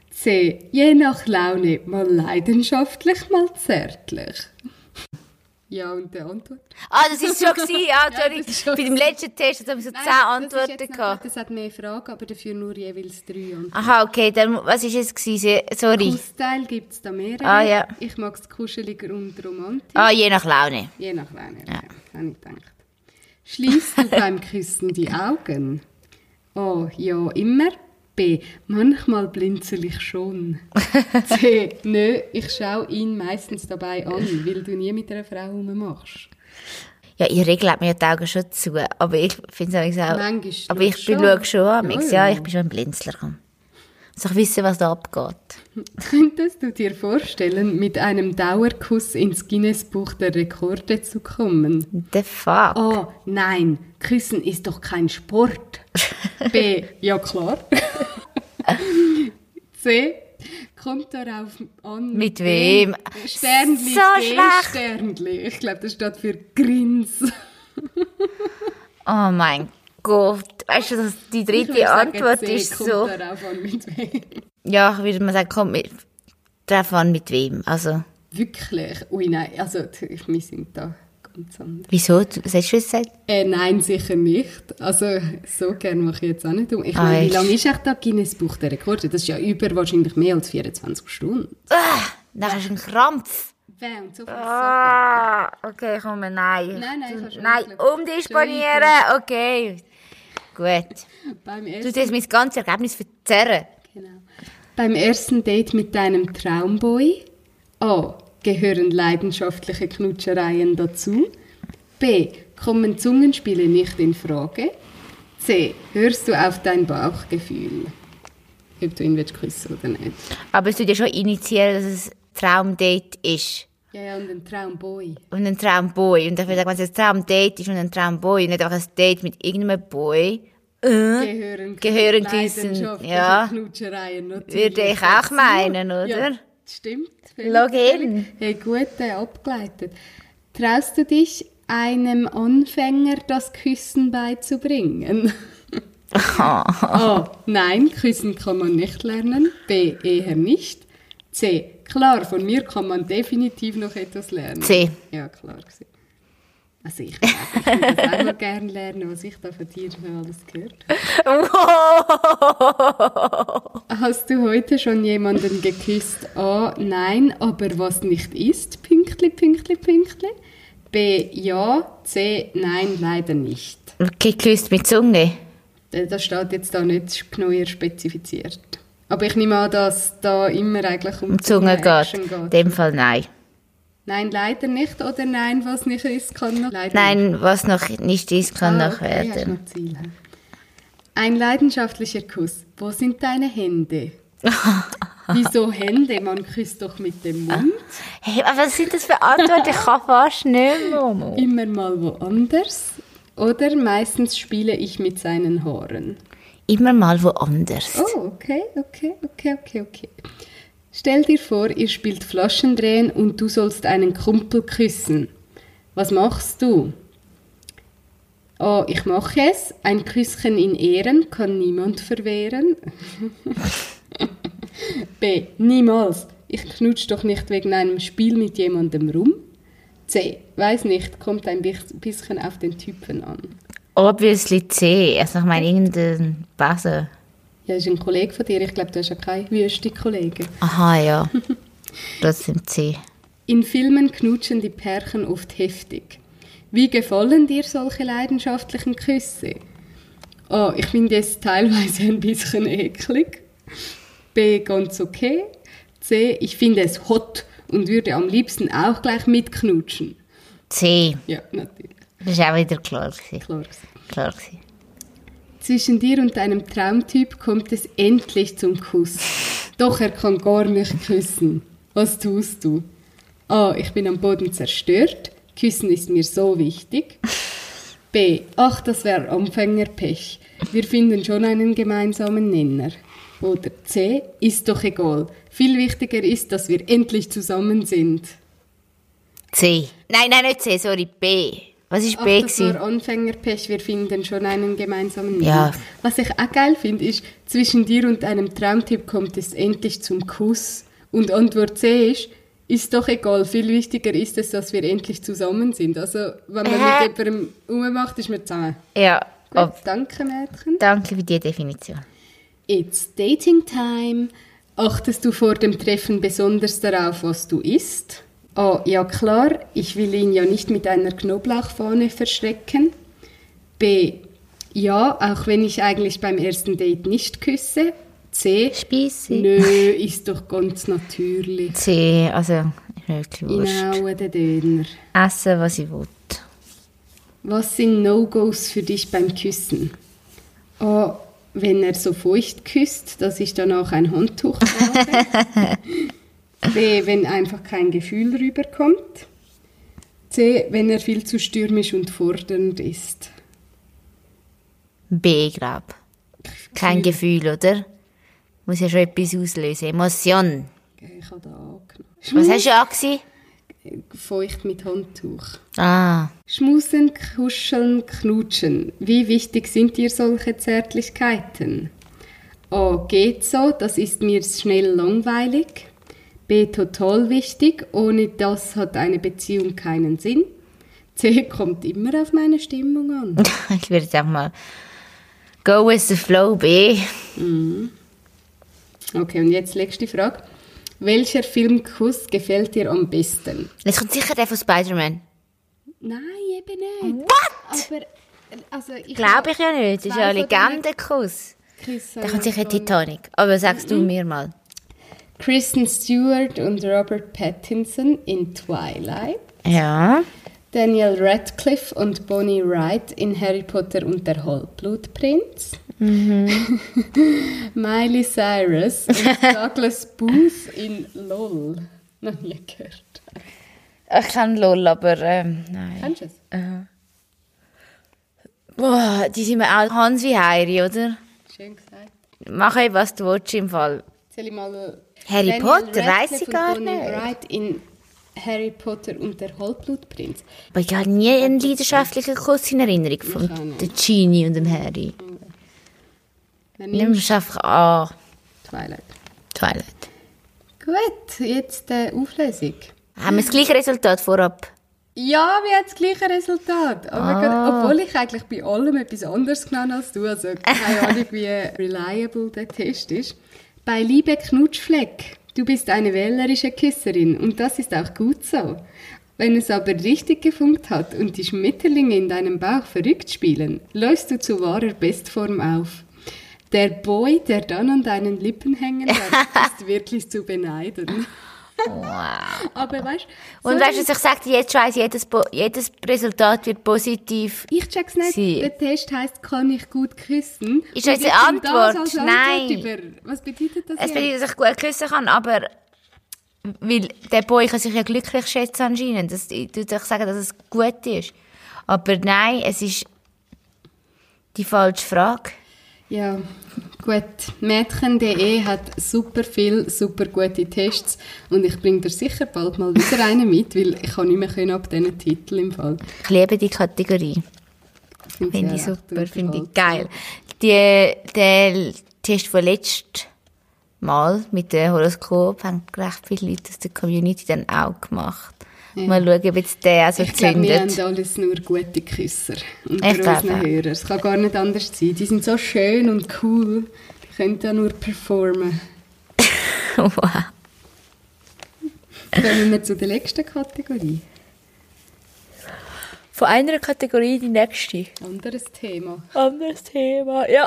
Speaker 1: C. Je nach Laune mal leidenschaftlich, mal zärtlich. Ja und der Antwort.
Speaker 2: Ah, das ist schon gewesen. Ja,
Speaker 1: Ja,
Speaker 2: sorry.
Speaker 1: das ist schon
Speaker 2: Bei dem letzten Test hat es so
Speaker 1: Nein,
Speaker 2: zehn Antworten
Speaker 1: das ist jetzt
Speaker 2: gehabt.
Speaker 1: noch, das hat mehr Fragen, aber dafür nur jeweils drei Antworten.
Speaker 2: Aha, okay, dann, was ist es gewesen? Sorry.
Speaker 1: Kussteil gibt es da mehrere.
Speaker 2: Ah, ja.
Speaker 1: Ich mag es kuscheliger und romantisch.
Speaker 2: Ah, je nach Laune.
Speaker 1: Je nach Laune, ja. Habe ich gedacht. Schließt du beim Küssen die Augen? A. Ja, immer. B. Manchmal blinzel ich schon. C. Nö, ich schaue ihn meistens dabei an, weil du nie mit einer Frau rummachst.
Speaker 2: Ja, in der Regel hat mir ja die Augen schon zu, aber ich finde es auch...
Speaker 1: Manchmal
Speaker 2: aber ich
Speaker 1: schon.
Speaker 2: schaue schon an. Ja,
Speaker 1: Ja,
Speaker 2: ja,
Speaker 1: ja.
Speaker 2: ich bin schon ein Blinzler. Soll ich wissen, was da abgeht?
Speaker 1: Könntest du dir vorstellen, mit einem Dauerkuss ins Guinness-Buch der Rekorde zu kommen?
Speaker 2: The fuck?
Speaker 1: A. Nein, Küssen ist doch kein Sport. B. Ja, klar. C. Kommt darauf an.
Speaker 2: Mit wem?
Speaker 1: Sternli,
Speaker 2: So
Speaker 1: G,
Speaker 2: schlecht.
Speaker 1: Sternli. Ich glaube, das steht für Grins.
Speaker 2: Oh mein Gott. Weißt du, dass die
Speaker 1: Ich
Speaker 2: dritte
Speaker 1: würde sagen,
Speaker 2: Antwort
Speaker 1: C,
Speaker 2: ist
Speaker 1: kommt
Speaker 2: so...
Speaker 1: darauf an, mit wem.
Speaker 2: Ja, ich würde mal sagen, kommt mit... Drauf an, mit wem. Also,
Speaker 1: Wirklich? Ui, nein, also wir sind da ganz anders.
Speaker 2: wieso? Du, was hast du gesagt?
Speaker 1: Äh, nein, sicher nicht. Also, so gerne mache ich jetzt auch nicht um. Ich
Speaker 2: Ah,
Speaker 1: meine, wie
Speaker 2: echt?
Speaker 1: lange ist echt das Guinness-Buch der Rekorde? Das ist ja über wahrscheinlich mehr als vierundzwanzig Stunden.
Speaker 2: Ah, dann hast du einen Krampf.
Speaker 1: Wer und so viel
Speaker 2: Ah, okay, komm, nein.
Speaker 1: Nein, nein,
Speaker 2: Du-
Speaker 1: kannst du
Speaker 2: nein,
Speaker 1: nicht.
Speaker 2: umdisponieren, okay. Gut.
Speaker 1: Beim
Speaker 2: Du
Speaker 1: ersten,
Speaker 2: tust mein ganzes Ergebnis verzerren.
Speaker 1: genau. Beim ersten Date mit deinem Traumboy. A. Gehören leidenschaftliche Knutschereien dazu? B. Kommen Zungenspiele nicht in Frage? C. Hörst du auf dein Bauchgefühl? Ob du ihn willst küssen oder nicht.
Speaker 2: Aber es tut ja schon initiieren, dass es ein Traumdate ist.
Speaker 1: Ja, ja, und ein Traumboy.
Speaker 2: Und ein Traumboy. Und ich würde sagen, wenn es ein Traumdate ist und ein Traumboy, nicht einfach ein Date mit irgendeinem Boy,
Speaker 1: Gehören,
Speaker 2: Gehören küssen,
Speaker 1: leidenschaftliche
Speaker 2: ja.
Speaker 1: Knutschereien natürlich
Speaker 2: würde ich auch
Speaker 1: dazu.
Speaker 2: meinen, oder?
Speaker 1: Ja, stimmt. völlig,
Speaker 2: Log in.
Speaker 1: völlig. Hey, gut äh, abgeleitet. Traust du dich, einem Anfänger das Küssen beizubringen? A. Nein, küssen kann man nicht lernen. B. Eher nicht. C. Klar, von mir kann man definitiv noch etwas lernen.
Speaker 2: C.
Speaker 1: Ja, klar. gewesen. Also ich, ich würde das auch mal gerne lernen, was ich da von dir schon alles gehört habe. Hast du heute schon jemanden geküsst? A. Nein, aber was nicht ist? Pünktli, Pünktli, Pünktli. B. Ja. C. Nein, leider nicht.
Speaker 2: Okay, geküsst mit Zunge.
Speaker 1: Das steht jetzt da nicht genauer spezifiziert. Aber ich nehme an, dass da immer eigentlich um
Speaker 2: Um Zunge geht.
Speaker 1: Action
Speaker 2: In dem Fall nein.
Speaker 1: Nein, leider nicht. Oder nein, was nicht ist, kann noch leider
Speaker 2: Nein, was noch nicht ist, kann
Speaker 1: Ah,
Speaker 2: noch
Speaker 1: okay, hast
Speaker 2: werden.
Speaker 1: noch Ziel. hä? Ein leidenschaftlicher Kuss. Wo sind deine Hände? Wieso Hände? Man küsst doch mit dem Mund.
Speaker 2: Hey, aber was sind das für Antworten? Ich kann fast nicht, Momo.
Speaker 1: Immer mal woanders. Oder meistens spiele ich mit seinen Haaren.
Speaker 2: Immer mal woanders.
Speaker 1: Oh, okay, okay, okay, okay, okay. Stell dir vor, ihr spielt Flaschendrehen und du sollst einen Kumpel küssen. Was machst du? A. Ich mache es. Ein Küsschen in Ehren kann niemand verwehren. B. Niemals. Ich knutsch doch nicht wegen einem Spiel mit jemandem rum. C. Weiß nicht, kommt ein bis- bisschen auf den Typen an.
Speaker 2: Obviously C. Also ich meine, irgendein Buzzer.
Speaker 1: Ja, das ist ein Kollege von dir. Ich glaube, du hast ja keine wüste Kollegen.
Speaker 2: Aha, ja. Trotzdem C.
Speaker 1: In Filmen knutschen die Pärchen oft heftig. Wie gefallen dir solche leidenschaftlichen Küsse? A. Ich finde es teilweise ein bisschen eklig. B. Ganz okay. C. Ich finde es hot und würde am liebsten auch gleich mitknutschen.
Speaker 2: C.
Speaker 1: Ja, natürlich.
Speaker 2: Das war auch wieder klar. Gewesen.
Speaker 1: Klar gewesen.
Speaker 2: Klar gewesen.
Speaker 1: Zwischen dir und deinem Traumtyp kommt es endlich zum Kuss. Doch er kann gar nicht küssen. Was tust du? A. Ich bin am Boden zerstört. Küssen ist mir so wichtig. B. Ach, das wäre Anfängerpech. Wir finden schon einen gemeinsamen Nenner. Oder C. Ist doch egal. Viel wichtiger ist, dass wir endlich zusammen sind.
Speaker 2: C. Nein, nein, nicht C, sorry, B. Was war
Speaker 1: Ach,
Speaker 2: B?
Speaker 1: das
Speaker 2: gewesen?
Speaker 1: war Anfängerpech, wir finden schon einen gemeinsamen Nenner.
Speaker 2: Ja.
Speaker 1: Was ich auch geil finde, ist, zwischen dir und einem Traumtyp kommt es endlich zum Kuss. Und Antwort C ist, ist doch egal, viel wichtiger ist es, dass wir endlich zusammen sind. Also, wenn man äh. mit jemandem rummacht, ist man zusammen.
Speaker 2: Ja.
Speaker 1: Gut,
Speaker 2: oh.
Speaker 1: danke, Mädchen.
Speaker 2: Danke für die Definition.
Speaker 1: It's dating time. Achtest du vor dem Treffen besonders darauf, was du isst? A. Ja klar, ich will ihn ja nicht mit einer Knoblauchfahne verschrecken. B. Ja, auch wenn ich eigentlich beim ersten Date nicht küsse. C.
Speaker 2: Speisse.
Speaker 1: Nö, ist doch ganz natürlich.
Speaker 2: C. Also, ist mir wirklich wurscht.
Speaker 1: Genau, der Döner.
Speaker 2: Essen, was ich will.
Speaker 1: Was sind No-Gos für dich beim Küssen? A. Wenn er so feucht küsst, dass ich danach ein Handtuch brauche. B. Wenn einfach kein Gefühl rüberkommt. C. Wenn er viel zu stürmisch und fordernd ist.
Speaker 2: B, glaube ich. Kein Gefühl, oder? Muss ja schon etwas auslösen. Emotion.
Speaker 1: Okay, ich habe da angenommen.
Speaker 2: Was hast du angesehen?
Speaker 1: Feucht mit Handtuch.
Speaker 2: Ah.
Speaker 1: Schmusen, kuscheln, knutschen. Wie wichtig sind dir solche Zärtlichkeiten? A. Geht so, das ist mir schnell langweilig. B. Total wichtig, ohne das hat eine Beziehung keinen Sinn. C. Kommt immer auf meine Stimmung an.
Speaker 2: Ich würde jetzt auch mal go with the flow, B.
Speaker 1: Mhm. Okay, und jetzt letzte Frage. Welcher Filmkuss gefällt dir am besten?
Speaker 2: Jetzt kommt sicher der von Spider-Man.
Speaker 1: Nein, eben nicht.
Speaker 2: What?
Speaker 1: Aber, also ich
Speaker 2: Glaube ich ja nicht. Das ist ja ein Legendenkuss. Da kommt sicher Titanic. Aber sagst du mir mal.
Speaker 1: Kristen Stewart und Robert Pattinson in Twilight.
Speaker 2: Ja.
Speaker 1: Daniel Radcliffe und Bonnie Wright in Harry Potter und der Halbblutprinz. Mhm. Miley Cyrus und Douglas Booth in LOL. Noch nie gehört.
Speaker 2: Ich kenne LOL, aber ähm, nein.
Speaker 1: Kennst du es?
Speaker 2: Uh-huh. Boah, die sind mir auch Hans wie Heiri, oder?
Speaker 1: Schön gesagt.
Speaker 2: Mach ey, was du willst im Fall.
Speaker 1: Soll ich mal...
Speaker 2: Harry
Speaker 1: Daniel
Speaker 2: Potter, weiss ich
Speaker 1: Radcliffe
Speaker 2: gar
Speaker 1: und Bonnie
Speaker 2: nicht.
Speaker 1: Wright in Harry Potter und der Halbblutprinz.
Speaker 2: Aber ich habe nie einen leidenschaftlichen Kuss in Erinnerung von der Genie und dem Harry.
Speaker 1: Dann
Speaker 2: Nimm
Speaker 1: nimmst
Speaker 2: es einfach an.
Speaker 1: Twilight.
Speaker 2: Twilight.
Speaker 1: Gut, jetzt die äh, Auflösung.
Speaker 2: Haben wir das gleiche Resultat vorab?
Speaker 1: Ja, wir haben das gleiche Resultat. Aber
Speaker 2: Ah.
Speaker 1: gerade, obwohl ich eigentlich bei allem etwas anderes genommen als du. Also keine Ahnung, wie reliable der Test ist. Bei Liebe Knutschfleck. Du bist eine wählerische Küsserin und das ist auch gut so. Wenn es aber richtig gefunkt hat und die Schmetterlinge in deinem Bauch verrückt spielen, läufst du zu wahrer Bestform auf. Der Boy, der dann an deinen Lippen hängen bleibt, ist wirklich zu beneiden.
Speaker 2: Wow.
Speaker 1: Aber weißt
Speaker 2: Und weißt du, was ich sagte, jetzt weiss, jedes, Bo- jedes Resultat wird positiv.
Speaker 1: ich check's nicht.
Speaker 2: Sie.
Speaker 1: Der Test heisst, kann ich gut küssen?
Speaker 2: Ist
Speaker 1: Und
Speaker 2: unsere
Speaker 1: ich komme das
Speaker 2: Antwort?
Speaker 1: als
Speaker 2: Nein.
Speaker 1: Über. Was bedeutet das
Speaker 2: Es
Speaker 1: jetzt?
Speaker 2: bedeutet, dass ich gut küssen kann, aber weil der Boy kann sich ja glücklich schätzen anscheinend. Das tut euch sagen, dass es gut ist. Aber nein, es ist die falsche Frage.
Speaker 1: Ja, gut. Mädchen punkt de hat super viel, super gute Tests und ich bringe dir sicher bald mal wieder einen mit, weil ich kann nicht mehr können ab diesen Titel im Fall.
Speaker 2: Ich liebe die Kategorie.
Speaker 1: Finde
Speaker 2: Finde ich
Speaker 1: sehr
Speaker 2: super,
Speaker 1: recht
Speaker 2: finde ich
Speaker 1: unterhaltsam.
Speaker 2: geil. Die, der Test von letztem Mal mit dem Horoskop haben recht viele Leute aus der Community dann auch gemacht.
Speaker 1: Ja.
Speaker 2: Mal schauen, ob jetzt der also
Speaker 1: Ich glaube, wir
Speaker 2: zündet.
Speaker 1: haben alles nur gute Küsser unter
Speaker 2: Ich glaube
Speaker 1: unseren
Speaker 2: auch.
Speaker 1: Hörern. Es kann gar nicht anders sein. Die sind so schön und cool. Die können ja nur performen.
Speaker 2: Wow.
Speaker 1: Kommen wir zu der nächsten Kategorie.
Speaker 2: Von einer Kategorie in die nächste.
Speaker 1: Anderes Thema.
Speaker 2: Anderes Thema, ja.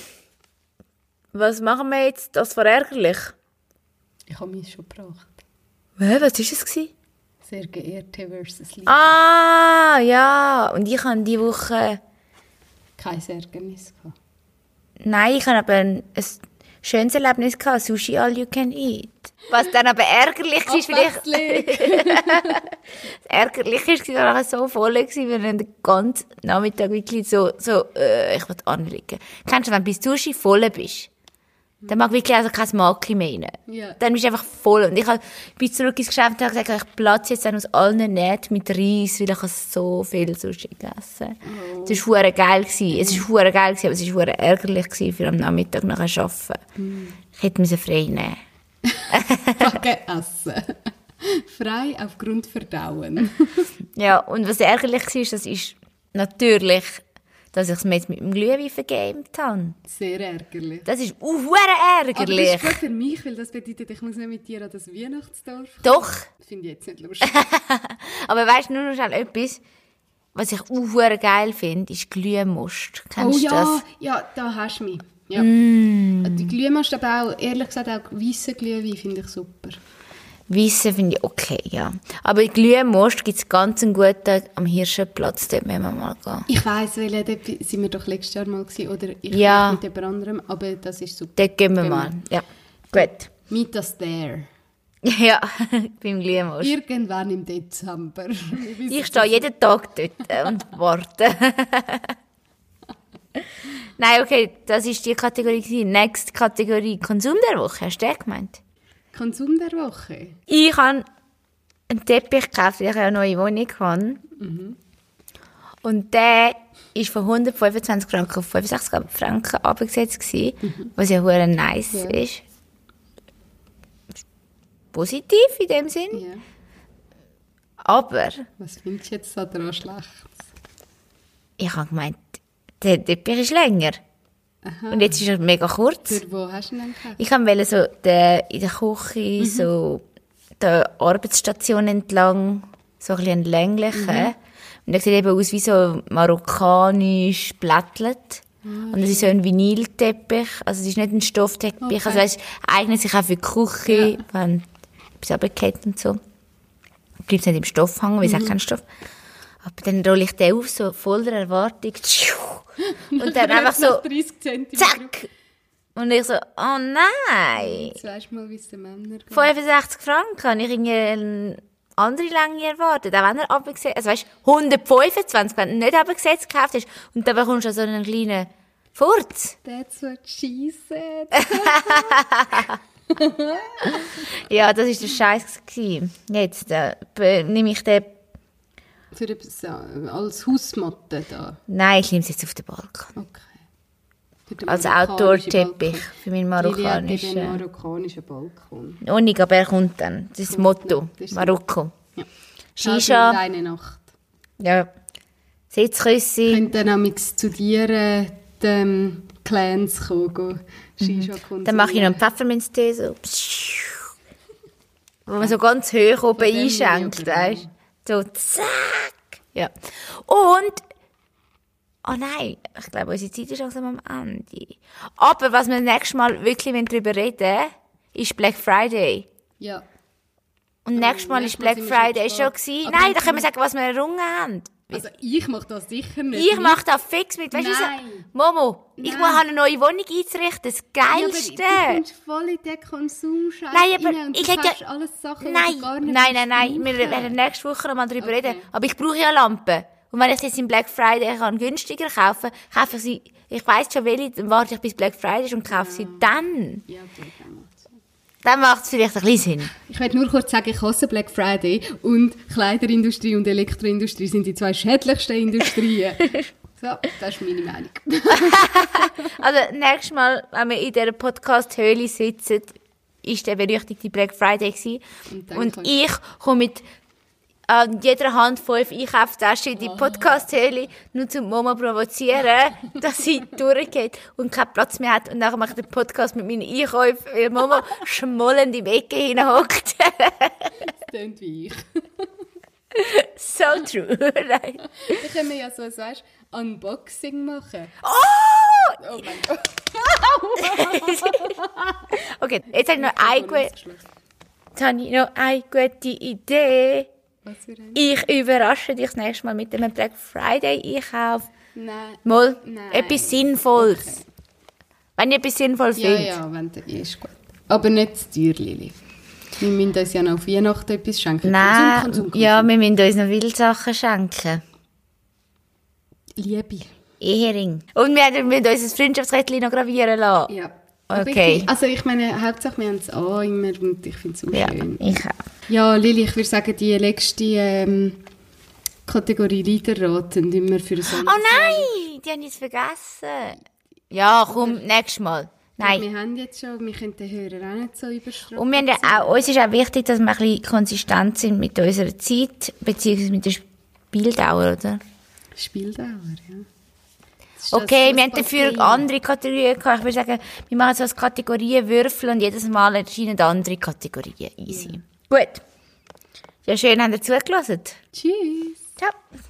Speaker 2: Was machen wir jetzt? Das war ärgerlich.
Speaker 1: Ich habe mich schon gebracht.
Speaker 2: Hä, was war es? gewesen?
Speaker 1: Sehr geehrte versus Liebe.
Speaker 2: Ah, ja. Und ich habe diese Woche...
Speaker 1: Kein Ärgernis gehabt.
Speaker 2: Nein, ich habe aber ein, ein schönes Erlebnis gehabt. Sushi all you can eat. Was dann aber ärgerlich ist, vielleicht... ärgerlich ist, weil ich so voll war, weil ich den ganzen Nachmittag wirklich so, so äh, ich will anliegen. Kennst du, wenn du bei Sushi voll bist? Dann mag wirklich also kein Makel mehr rein.
Speaker 1: Ja.
Speaker 2: Dann bist du einfach voll. Und ich hab- bin zurück ins Geschäft und habe gesagt, ich platze jetzt dann aus allen Nähten mit Reis, weil ich habe so viel Sushi gegessen.
Speaker 1: Oh.
Speaker 2: Es war verdammt geil. gewesen. Es war verdammt geil, gewesen, aber es war verdammt ärgerlich gewesen für am Nachmittag nachher arbeiten.
Speaker 1: Mm.
Speaker 2: Ich hätte müssen frei nehmen.
Speaker 1: Packen essen. Frei aufgrund Verdauen.
Speaker 2: Ja, und was ärgerlich war, das ist natürlich, dass ich es mir jetzt mit dem Glühwein vergamet habe.
Speaker 1: Sehr ärgerlich.
Speaker 2: Das ist uh,
Speaker 1: Aber
Speaker 2: ärgerlich.
Speaker 1: das ist gut für mich, weil das bedeutet, ich muss nicht mit dir an das Weihnachtsdorf kommen.
Speaker 2: Doch.
Speaker 1: Finde ich jetzt nicht lustig.
Speaker 2: Aber weißt du, nur noch schnell etwas, was ich uh, geil finde, ist Glühmust. Kennst
Speaker 1: Oh
Speaker 2: du
Speaker 1: ja,
Speaker 2: das?
Speaker 1: ja, da hast du mich. Ja.
Speaker 2: Mm.
Speaker 1: Die Glühmast, aber auch, ehrlich gesagt, auch weisse Glühwein finde ich super.
Speaker 2: Weisse finde ich okay, ja. Aber Glühmust gibt es ganz einen guten am Hirschenplatz, dort müssen wir mal gehen.
Speaker 1: Ich weiss, weil dort sind wir doch letztes Jahr mal gewesen, oder ich
Speaker 2: Ja.
Speaker 1: mit jemand anderem, aber das ist super.
Speaker 2: Dort gehen wir
Speaker 1: Gehen
Speaker 2: mal. Ja, gut.
Speaker 1: Meet us there.
Speaker 2: Ja, beim Glühmust.
Speaker 1: Irgendwann im Dezember.
Speaker 2: Ich stehe jeden Tag dort und warte. Nein, okay, das ist die Kategorie. Nächste Kategorie, Konsum der Woche. Hast du den gemeint?
Speaker 1: Konsum der Woche.
Speaker 2: Ich habe einen Teppich gekauft, weil ich eine neue Wohnung habe. Mhm. Und der war von hundertfünfundzwanzig Franken auf fünfundsechzig Franken abgesetzt, mhm. was ja verdammt nice ja. ist. Positiv in dem Sinn.
Speaker 1: Ja.
Speaker 2: Aber...
Speaker 1: Was findest du jetzt daran schlecht?
Speaker 2: Ich habe gemeint, der Teppich ist länger. Aha. Und jetzt ist er mega kurz.
Speaker 1: Für wo hast du ihn denn gekauft?
Speaker 2: Ich wollte so den, in der Küche, mhm. so die Arbeitsstation entlang, so ein bisschen einen länglichen. Mhm. Und der sieht eben aus wie so marokkanisch blättelt. Ah, und es ist so ein Vinylteppich, also es ist nicht ein Stoffteppich. Okay. Also es eignet sich auch für die Küche, ja. wenn etwas runterfällt und so. Bleibt es nicht im Stoff hängen, weil es mhm. auch kein Stoff. Aber dann rolle ich den auf, so voller Erwartung. Und dann einfach so, zack! Und ich so, oh nein!
Speaker 1: Jetzt weisst du mal, wie es den Männern geht.
Speaker 2: fünfundsechzig Franken habe ich irgendwie eine andere Länge erwartet. Auch wenn er abgesetzt, also weißt du, hundertfünfundzwanzig, wenn du nicht abgesetzt gekauft hast. Und dann bekommst du so einen kleinen Furz.
Speaker 1: That's what she said.
Speaker 2: Ja, das war der Scheiß. Jetzt äh, nehme ich den...
Speaker 1: Für etwas, als Hausmatte da?
Speaker 2: Nein, ich nehme es jetzt auf den Balkon.
Speaker 1: Okay.
Speaker 2: Als Outdoor-Teppich für meinen marokkanischen...
Speaker 1: Lili hat den marokkanischen Balkon.
Speaker 2: Noch nicht, aber er kommt dann. Das ist das Motto. Das ist Marokko. Ja.
Speaker 1: Shisha. Eine Nacht.
Speaker 2: Ja. Sitzküsse.
Speaker 1: Könnt dann auch zu dir äh, den Clans kommen, Shisha konsumieren.
Speaker 2: Dann mache ich noch einen Pfefferminztee, so. Wo man so ganz hoch oben einschenkt, weißt du? So, zack. Ja. Und, oh nein, ich glaube, unsere Zeit ist langsam am Ende. Aber was wir nächstes Mal wirklich darüber reden wollen, ist Black Friday.
Speaker 1: Ja.
Speaker 2: Und nächstes Mal ist Black Friday schon gewesen. Nein, da können wir sagen, was wir errungen haben.
Speaker 1: Also ich mache das sicher nicht.
Speaker 2: Ich mache das fix mit. Weißt du, Momo, Nein. ich muss eine neue Wohnung einzurichten. Das Geilste.
Speaker 1: Ja, aber du kommst voll in den Konsumscheiß
Speaker 2: Nein, aber
Speaker 1: rein und
Speaker 2: ich
Speaker 1: du
Speaker 2: hätte ja...
Speaker 1: alles Sachen,
Speaker 2: nein,
Speaker 1: die gar nicht
Speaker 2: nein, nein, nein. Wir werden nächste Woche noch mal darüber okay. reden. Aber ich brauche ja Lampen. Und wenn ich jetzt im Black Friday kann günstiger kaufen kann, kaufe ich sie... Ich weiss schon welche, dann warte ich bis Black Friday und kaufe ja. sie dann.
Speaker 1: Ja, okay, dann
Speaker 2: Dann macht es vielleicht ein bisschen Sinn.
Speaker 1: Ich möchte nur kurz sagen, ich hasse Black Friday und Kleiderindustrie und Elektroindustrie sind die zwei schädlichsten Industrien. So, das ist meine Meinung.
Speaker 2: Also, nächstes Mal, wenn wir in dieser Podcast-Höhle sitzen, ist der berüchtigte Black Friday gewesen. Und, und ich komme mit an jeder Hand fünf Einkaufstaschen in die Podcast-Höhle, nur zum Mama provozieren, dass sie durchgeht und keinen Platz mehr hat. Und dann mache ich den Podcast mit meinen Einkäufen, weil Mama schmollend im Ecke hinhockt.
Speaker 1: Das klingt wie ich.
Speaker 2: So true. Nein.
Speaker 1: Dann können wir ja so, weißt du, Unboxing machen.
Speaker 2: Oh!
Speaker 1: Oh mein Gott.
Speaker 2: Okay, jetzt habe ich noch eine gute, jetzt habe ich noch eine gute Idee. Ich überrasche dich das nächste Mal mit dem Black Friday-Einkauf.
Speaker 1: Nein.
Speaker 2: Mal
Speaker 1: Nein.
Speaker 2: etwas Sinnvolles. Okay. Wenn ich etwas Sinnvolles
Speaker 1: ja,
Speaker 2: finde.
Speaker 1: Ja, wenn du ist gut. Aber nicht zu teuer, Lili. Wir müssen uns ja noch auf Weihnachten etwas schenken.
Speaker 2: Nein,
Speaker 1: Konsum, Konsum, Konsum.
Speaker 2: Ja, wir müssen uns noch Wildsachen schenken.
Speaker 1: Liebe.
Speaker 2: Ehering. Und wir müssen unser Freundschaftsrädchen noch gravieren lassen.
Speaker 1: Ja.
Speaker 2: Okay.
Speaker 1: Ich, also ich meine, Hauptsache wir haben es an immer und ich finde es auch
Speaker 2: ja,
Speaker 1: schön.
Speaker 2: Ich auch.
Speaker 1: Ja, Lili, ich würde sagen, die letzte ähm, Kategorie Liederraten immer für so.
Speaker 2: Oh nein, die habe ich jetzt vergessen. Ja, komm, nächstes Mal. Nein.
Speaker 1: Wir haben jetzt schon, wir können den Hörer auch nicht so überstrapazieren.
Speaker 2: Und wir haben ja auch, uns ist auch wichtig, dass wir ein bisschen konsistent sind mit unserer Zeit, beziehungsweise mit der Spieldauer, oder?
Speaker 1: Spieldauer, ja.
Speaker 2: Okay, wir haben dafür andere Kategorien gehabt. Ich würde sagen, wir machen so als Kategorien Würfel und jedes Mal erscheinen andere Kategorien. Easy. Ja. Gut. Ja, schön, habt ihr zugelassen.
Speaker 1: Tschüss.
Speaker 2: Ciao.